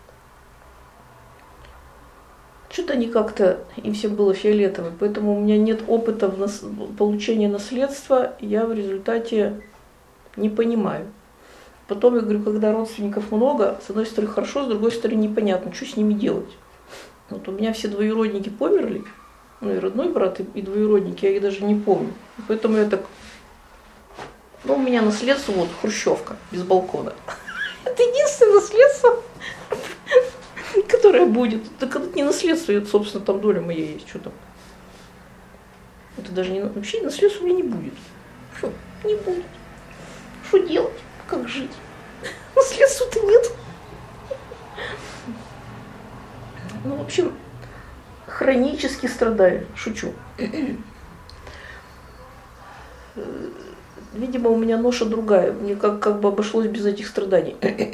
Что-то они как-то, им всем было фиолетово, поэтому у меня нет опыта в нас... получения наследства, я в результате не понимаю. Потом, я говорю, когда родственников много, с одной стороны хорошо, с другой стороны непонятно, что с ними делать. Вот у меня все двоюродники померли, ну и родной брат, и, и двоюродники, я их даже не помню. Поэтому я так, ну у меня наследство, вот, хрущевка, без балкона. Это единственное наследство, которое будет. Так это не наследство, это, собственно, там доля моя есть, что там. Это даже не, вообще наследства у меня не будет. Фу, не будет. Что делать? Как жить? Наследства-то нет. Ну, в общем, хронически страдаю. Шучу. Видимо, у меня ноша другая. Мне как, как бы обошлось без этих страданий.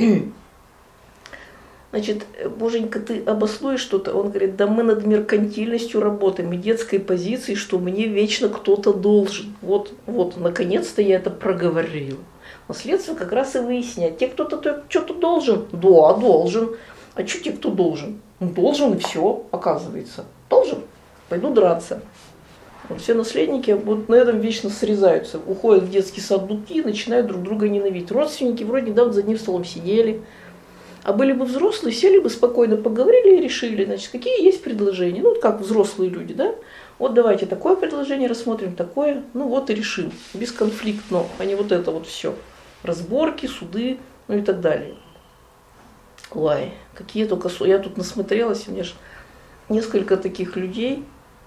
Значит, Боженька, ты обоснуешь что-то? Он говорит, да мы над меркантильностью работаем и детской позицией, что мне вечно кто-то должен. Вот, вот, наконец-то я это проговорила. Наследство как раз и выяснять. Те, кто-то что-то должен, да, должен. А что те, кто должен? Ну, должен и все, оказывается. Должен. Пойду драться. Вот все наследники вот на этом вечно срезаются. Уходят в детский сад дуки и начинают друг друга ненавидеть. Родственники вроде недавно за одним столом сидели. А были бы взрослые, сели бы спокойно, поговорили и решили, значит, какие есть предложения. Ну, как взрослые люди, да? Вот давайте такое предложение рассмотрим, такое. Ну вот и решим. Бесконфликтно, а не вот это вот все. Разборки, суды, ну и так далее. Ой, какие только... Я тут насмотрелась, у меня же несколько таких людей.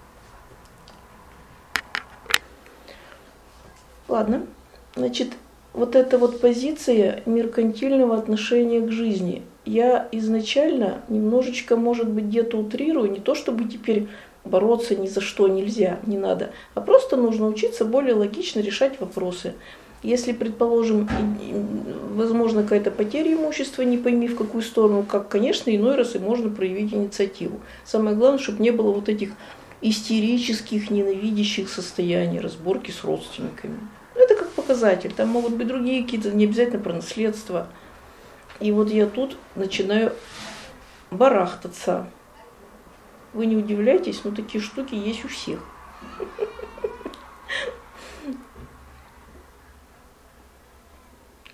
Ладно, значит, вот эта вот позиция меркантильного отношения к жизни. Я изначально немножечко, может быть, где-то утрирую, не то чтобы теперь бороться ни за что нельзя, не надо, а просто нужно учиться более логично решать вопросы. Если, предположим, возможно какая-то потеря имущества, не пойми в какую сторону, как, конечно, иной раз и можно проявить инициативу. Самое главное, чтобы не было вот этих истерических, ненавидящих состояний, разборки с родственниками. Это как показатель, там могут быть другие какие-то, не обязательно про наследство. И вот я тут начинаю барахтаться. Вы не удивляйтесь, но такие штуки есть у всех.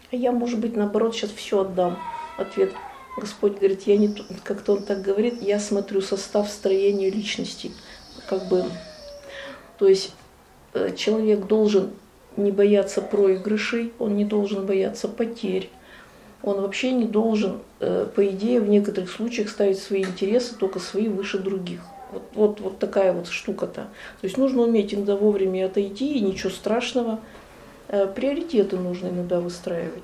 А я, может быть, наоборот, сейчас все отдам. Ответ. Господь говорит, я не, как-то он так говорит, я смотрю состав строения личности. Как бы, то есть человек должен не бояться проигрышей, он не должен бояться потерь. Он вообще не должен, по идее, в некоторых случаях ставить свои интересы, только свои выше других. Вот, вот, вот такая вот штука-то. То есть нужно уметь иногда вовремя отойти, и ничего страшного. Приоритеты нужно иногда выстраивать.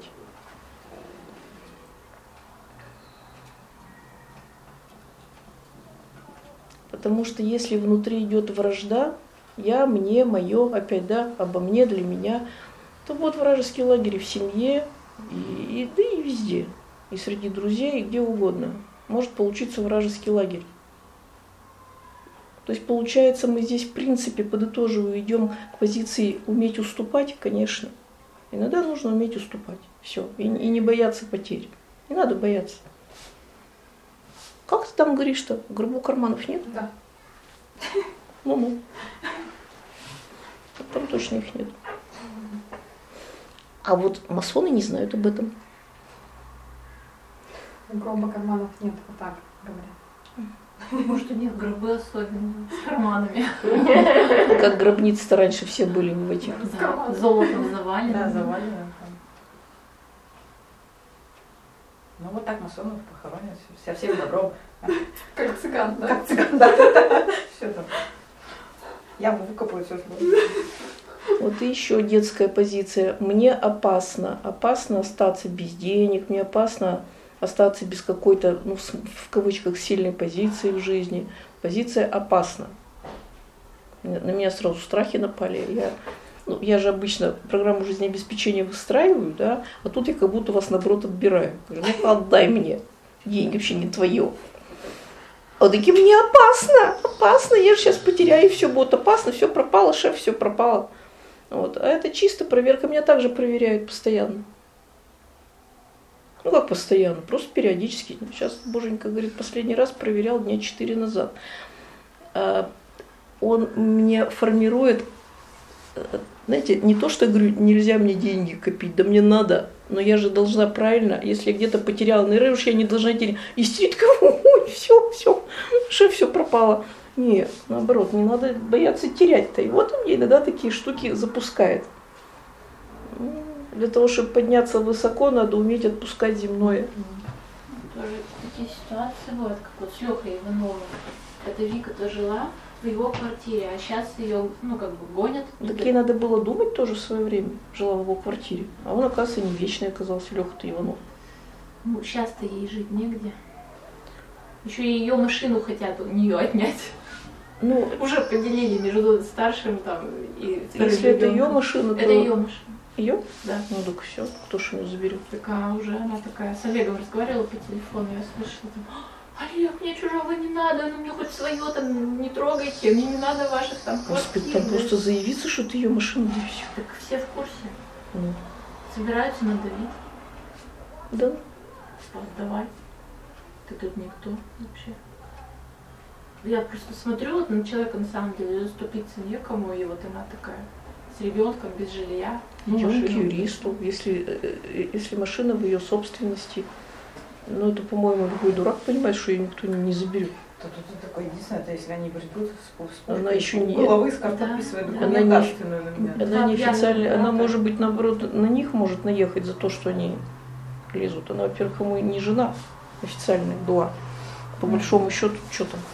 Потому что если внутри идет вражда, я, мне, мое, опять, да, обо мне, для меня, то вот вражеский лагерь в семье, и, и, да и везде, и среди друзей, и где угодно. Может получиться вражеский лагерь. То есть, получается, мы здесь, в принципе, подытоживая, идем к позиции уметь уступать, конечно. Иногда нужно уметь уступать. Все. И, и не бояться потерь. Не надо бояться. Как ты там говоришь-то? В гробу карманов нет? Да. Ну-ну. Там точно их нет. А вот масоны не знают об этом. Гроба карманов нет, вот так говорят. Может, у них гробы особенно, с карманами. Как гробницы-то раньше все были в этих. Да, золотом завалены. Да, завалено там. Ну вот так масонов похоронят, со всем добром. Как цыган, да? Как цыган, да. Все там. Яму выкопают, все сложно. Вот и еще детская позиция. Мне опасно. Опасно остаться без денег, мне опасно остаться без какой-то, ну, в кавычках, сильной позиции в жизни. Позиция опасна. На меня сразу страхи напали. Я, ну, я же обычно программу жизнеобеспечения выстраиваю, да, а тут я как будто вас, наоборот, отбираю. Говорю, ну отдай мне. Деньги вообще не твое. А такие, мне опасно, опасно, я же сейчас потеряю, все будет опасно, все пропало, шеф, все пропало. Вот. А это чисто проверка, меня также проверяют постоянно. Ну как постоянно, просто периодически. Сейчас Боженька говорит, последний раз проверял дня четыре назад. Он мне формирует, знаете, не то, что я говорю, нельзя мне деньги копить, да мне надо, но я же должна правильно, если я где-то потеряла ныры, уж я не должна идти истерить, ой, все, все, шеф, все пропало. Нет, наоборот, не надо бояться терять-то. И вот он мне иногда такие штуки запускает. Для того, чтобы подняться высоко, надо уметь отпускать земное. Тоже такие ситуации бывают, как вот с Лехой Ивановым. Эта Вика-то жила в его квартире, а сейчас ее, ну, как бы гонят. Так ей надо было думать тоже в свое время. Жила в его квартире. А он, оказывается, не вечный оказался, Леха-то Иванов. Ну, сейчас-то ей жить негде. Еще и ее машину хотят у нее отнять. Ну, уже поделили между старшим там и если это ее машина, то... Это ее машина. Ее? Да. Ну так все, кто ж ее заберет? Так а уже она такая, с Олегом разговаривала по телефону, я слышала там, Олег, мне чужого не надо, ну мне хоть свое там не трогайте, мне не надо ваших там квартир. Господи, там просто заявиться, что это ее машина, да и все. Так все в курсе. Ну. Собираются надавить. Да. Давай. Ты тут никто вообще. Я просто смотрю вот на человека, на самом деле, заступиться некому, и вот она такая с ребенком без жилья. Идем к юристу, если, если машина в ее собственности. Ну это, по-моему, любой дурак понимает, что ее никто не заберет. Тут, тут такое единственное, это если они придут с она еще не головы с карты да, подписывает она документацию на меня. Она не официально, она да, может быть, наоборот, на них может наехать за то, что они лезут. Она, во-первых, ему не жена официальная была. По большому счету, что там.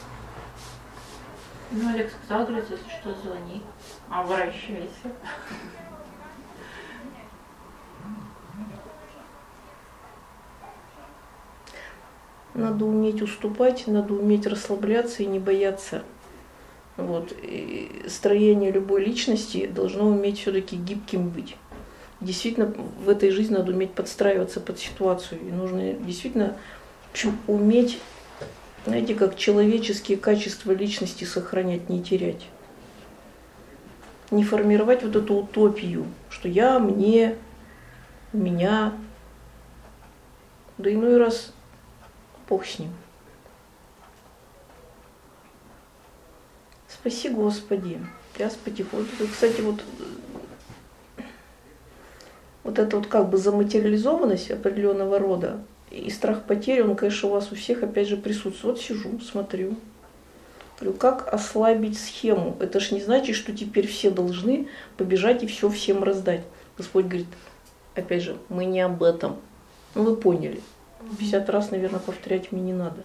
Ну, Олег сказал, говорит, если что, звони. Обращайся. Надо уметь уступать, надо уметь расслабляться и не бояться. Вот. И строение любой личности должно уметь все-таки гибким быть. Действительно, в этой жизни надо уметь подстраиваться под ситуацию. И нужно действительно, в общем, уметь, знаете, как человеческие качества личности сохранять, не терять. Не формировать вот эту утопию, что я, мне, меня. Да иной раз Бог с ним. Спаси Господи. Я потихоньку. Кстати, вот вот эта вот как бы заматериализованность определенного рода и страх потери, он, конечно, у вас у всех опять же присутствует. Вот сижу, смотрю. Говорю, как ослабить схему? Это ж не значит, что теперь все должны побежать и все всем раздать. Господь говорит, опять же, мы не об этом. Ну вы поняли. пятьдесят раз, наверное, повторять мне не надо.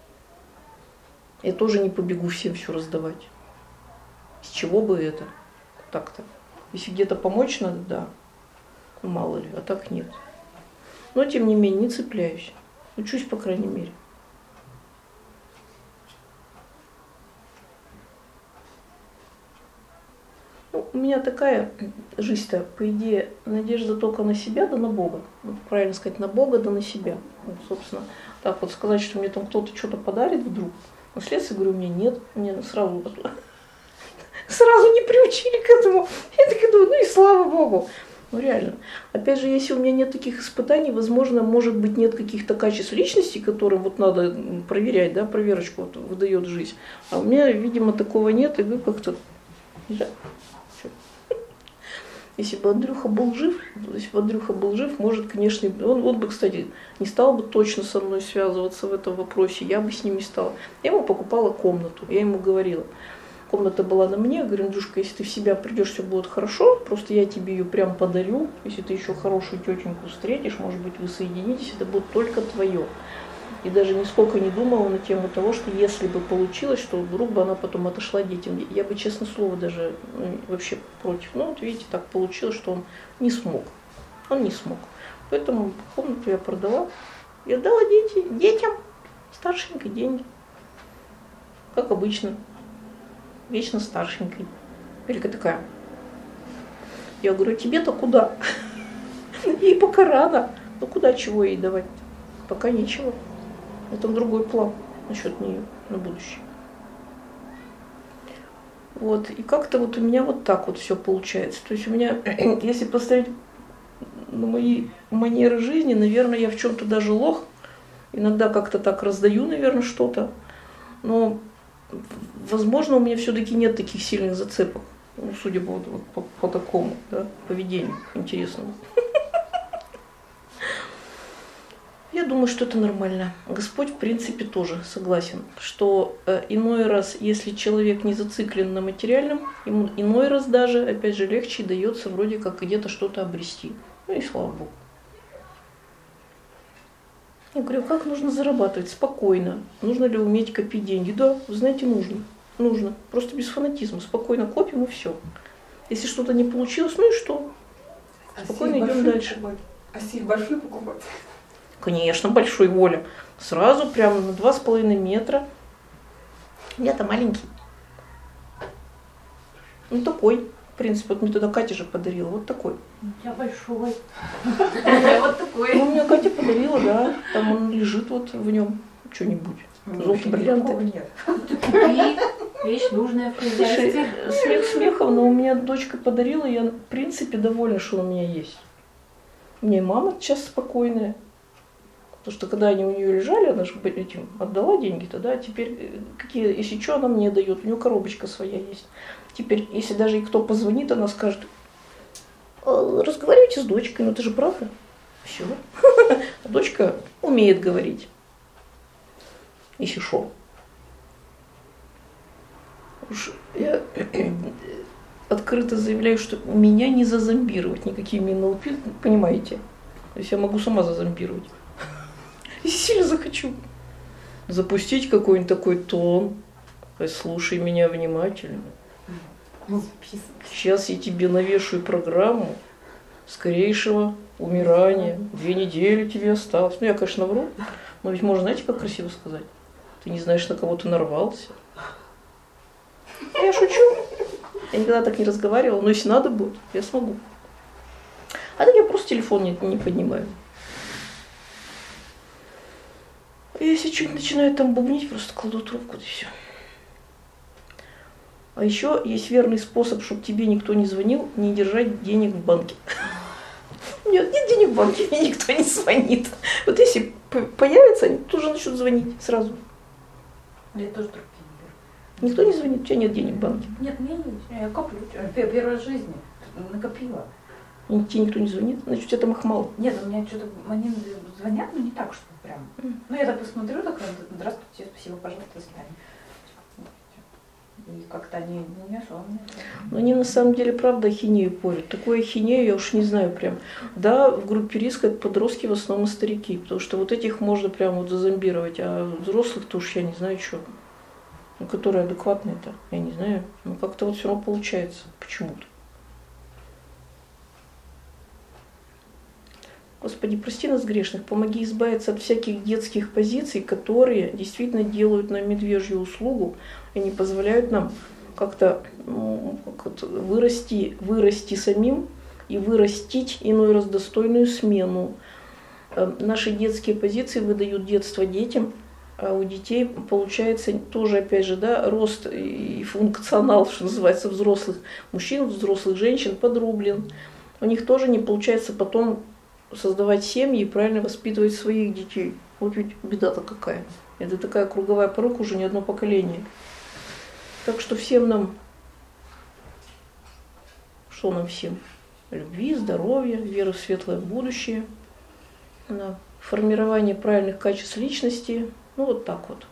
Я тоже не побегу всем все раздавать. С чего бы это? Так-то. Если где-то помочь надо, да. Мало ли, а так нет. Но, тем не менее, не цепляюсь. Учусь, по крайней мере. Ну, у меня такая жизнь-то, по идее, надежда только на себя, да на Бога. Вот, правильно сказать, на Бога, да на себя. Вот, собственно, так вот сказать, что мне там кто-то что-то подарит вдруг. Наследство, говорю, у меня нет. Мне сразу, сразу не приучили к этому. Я так думаю, ну и слава Богу. Ну реально. Опять же, если у меня нет таких испытаний, возможно, может быть, нет каких-то качеств личности, которым вот надо проверять, да, проверочку вот выдает жизнь. А у меня, видимо, такого нет, и вы как-то... Если бы Андрюха был жив, если бы Андрюха был жив, может, конечно, он, он бы, кстати, не стал бы точно со мной связываться в этом вопросе, я бы с ним не стала. Я ему покупала комнату, я ему говорила. Комната была на мне, говорю, Андрюшка, если ты в себя придешь, все будет хорошо, просто я тебе ее прям подарю, если ты еще хорошую тетеньку встретишь, может быть, вы соединитесь, это будет только твое. И даже нисколько не думала на тему того, что если бы получилось, что вдруг бы она потом отошла детям, я бы, честно слово, даже ну, вообще против. Ну, вот видите, так получилось, что он не смог. Он не смог. Поэтому комнату я продала и отдала дети, детям, старшенькой деньги. Как обычно. Вечно старшенькой. Элька такая. Я говорю, тебе-то куда? Ей пока рано. Ну куда чего ей давать? Пока ничего. Это другой план насчет нее на будущее. Вот. И как-то вот у меня вот так вот все получается. То есть у меня, если посмотреть на мои манеры жизни, наверное, я в чем-то даже лох. Иногда как-то так раздаю, наверное, что-то. Но, возможно, у меня все-таки нет таких сильных зацепок. Ну, судя по, вот, по, по такому, да, поведению интересному. Я думаю, что это нормально. Господь, в принципе, тоже согласен, что э, иной раз, если человек не зациклен на материальном, ему иной раз даже, опять же, легче дается вроде как где-то что-то обрести. Ну и слава Богу. Я говорю, как нужно зарабатывать? Спокойно. Нужно ли уметь копить деньги? Да, вы знаете, нужно. Нужно. Просто без фанатизма. Спокойно копим и все. Если что-то не получилось, ну и что? Спокойно а идем дальше. Покупать. А сейф большой покупать? Конечно, большой, Воля. Сразу прямо на два с половиной метра. У меня-то маленький. Ну такой. В принципе, вот мне туда Катя же подарила. Вот такой. У тебя большой. Вот такой. Ну, мне Катя подарила, да. Там он лежит вот в нем что-нибудь. Золотые бриллианты. Нет. Вещь нужная в Слушай, хозяйстве. смех смехом, но у меня дочка подарила, и я в принципе довольна, что он у меня есть. У меня и мама сейчас спокойная. Потому что когда они у нее лежали, она же этим отдала деньги, тогда теперь какие, если что, она мне дает. У нее коробочка своя есть. Теперь, если даже и кто позвонит, она скажет, разговаривайте с дочкой, ну это же правда. Все. А дочка умеет говорить. Если шо. Уж я открыто заявляю, что меня не зазомбировать никакими эн эл пи, понимаете? То есть я могу сама зазомбировать. Если сильно захочу. Запустить какой-нибудь такой тон. Слушай меня внимательно. Сейчас я тебе навешаю программу скорейшего умирания. Две недели тебе осталось. Ну, я, конечно, вру. Но ведь можно, знаете, как красиво сказать? Ты не знаешь, на кого ты нарвался. Я шучу. Я никогда так не разговаривала. Но если надо будет, я смогу. А так я просто телефон не, не поднимаю. Если что-нибудь начинает там бубнить, просто кладу трубку, и все. А еще есть верный способ, чтобы тебе никто не звонил, не держать денег в банке. Нет, нет денег в банке, мне никто не звонит. Вот если появятся, они тоже начнут звонить сразу. Я тоже трубки не беру. Никто не звонит, у тебя нет денег в банке. Нет, у меня есть. Я коплю. Первый раз в жизни накопила. И тебе никто не звонит, значит, у тебя там их мало. Нет, у меня что-то, они звонят, но не так, что прям. Ну, я так посмотрю, такая, здравствуйте, спасибо, пожалуйста, до свидания. И как-то они не особо. Но они на самом деле, правда, ахинею порят. Такую ахинею я уж не знаю прям. Да, в группе риска подростки в основном старики, потому что вот этих можно прям вот зазомбировать, а взрослых-то уж я не знаю, что. Ну, которые адекватные-то, я не знаю. Но как-то вот все равно получается почему-то. Господи, прости нас грешных, помоги избавиться от всяких детских позиций, которые действительно делают нам медвежью услугу и не позволяют нам как-то ну, как вырасти, вырасти самим и вырастить иной раз достойную смену. Наши детские позиции выдают детство детям, а у детей получается тоже, опять же, да, рост и функционал, что называется, взрослых мужчин, взрослых женщин подрублен. У них тоже не получается потом создавать семьи и правильно воспитывать своих детей. Вот ведь беда-то какая. Это такая круговая порука уже не одно поколение. Так что всем нам, что нам всем? Любви, здоровья, веры в светлое будущее, на формирование правильных качеств личности. Ну вот так вот.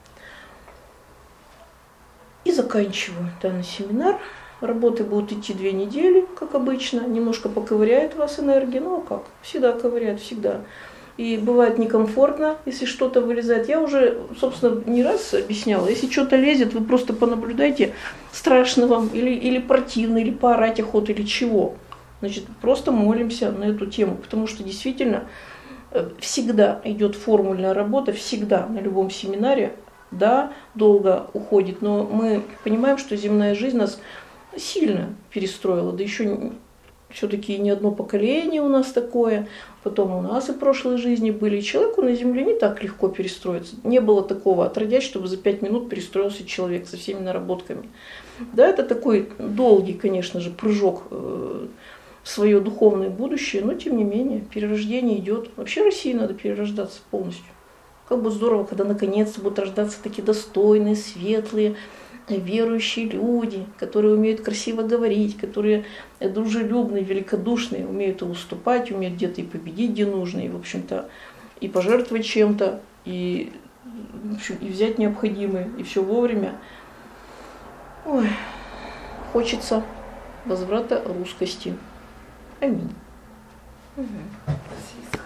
И заканчиваю данный семинар. Работы будут идти две недели, как обычно. Немножко поковыряет вас энергия, ну а как? Всегда ковыряет, всегда. И бывает некомфортно, если что-то вылезает. Я уже, собственно, не раз объясняла. Если что-то лезет, вы просто понаблюдайте, страшно вам, или, или противно, или поорать охота, или чего. Значит, просто молимся на эту тему, потому что действительно всегда идет формульная работа, всегда на любом семинаре. Да, долго уходит, но мы понимаем, что земная жизнь нас сильно перестроила, да еще все-таки не одно поколение у нас такое, потом у нас и прошлые жизни были. Человеку на Земле не так легко перестроиться. Не было такого отродясь, чтобы за пять минут перестроился человек со всеми наработками. Да, это такой долгий, конечно же, прыжок в свое духовное будущее, но тем не менее перерождение идет. Вообще России надо перерождаться полностью. Как бы здорово, когда наконец-то будут рождаться такие достойные, светлые, верующие люди, которые умеют красиво говорить, которые дружелюбные, великодушные, умеют и уступать, умеют где-то и победить, где нужно, и, в общем-то, и пожертвовать чем-то, и, в общем, и взять необходимое, и все вовремя. Ой, хочется возврата русскости. Аминь. Угу.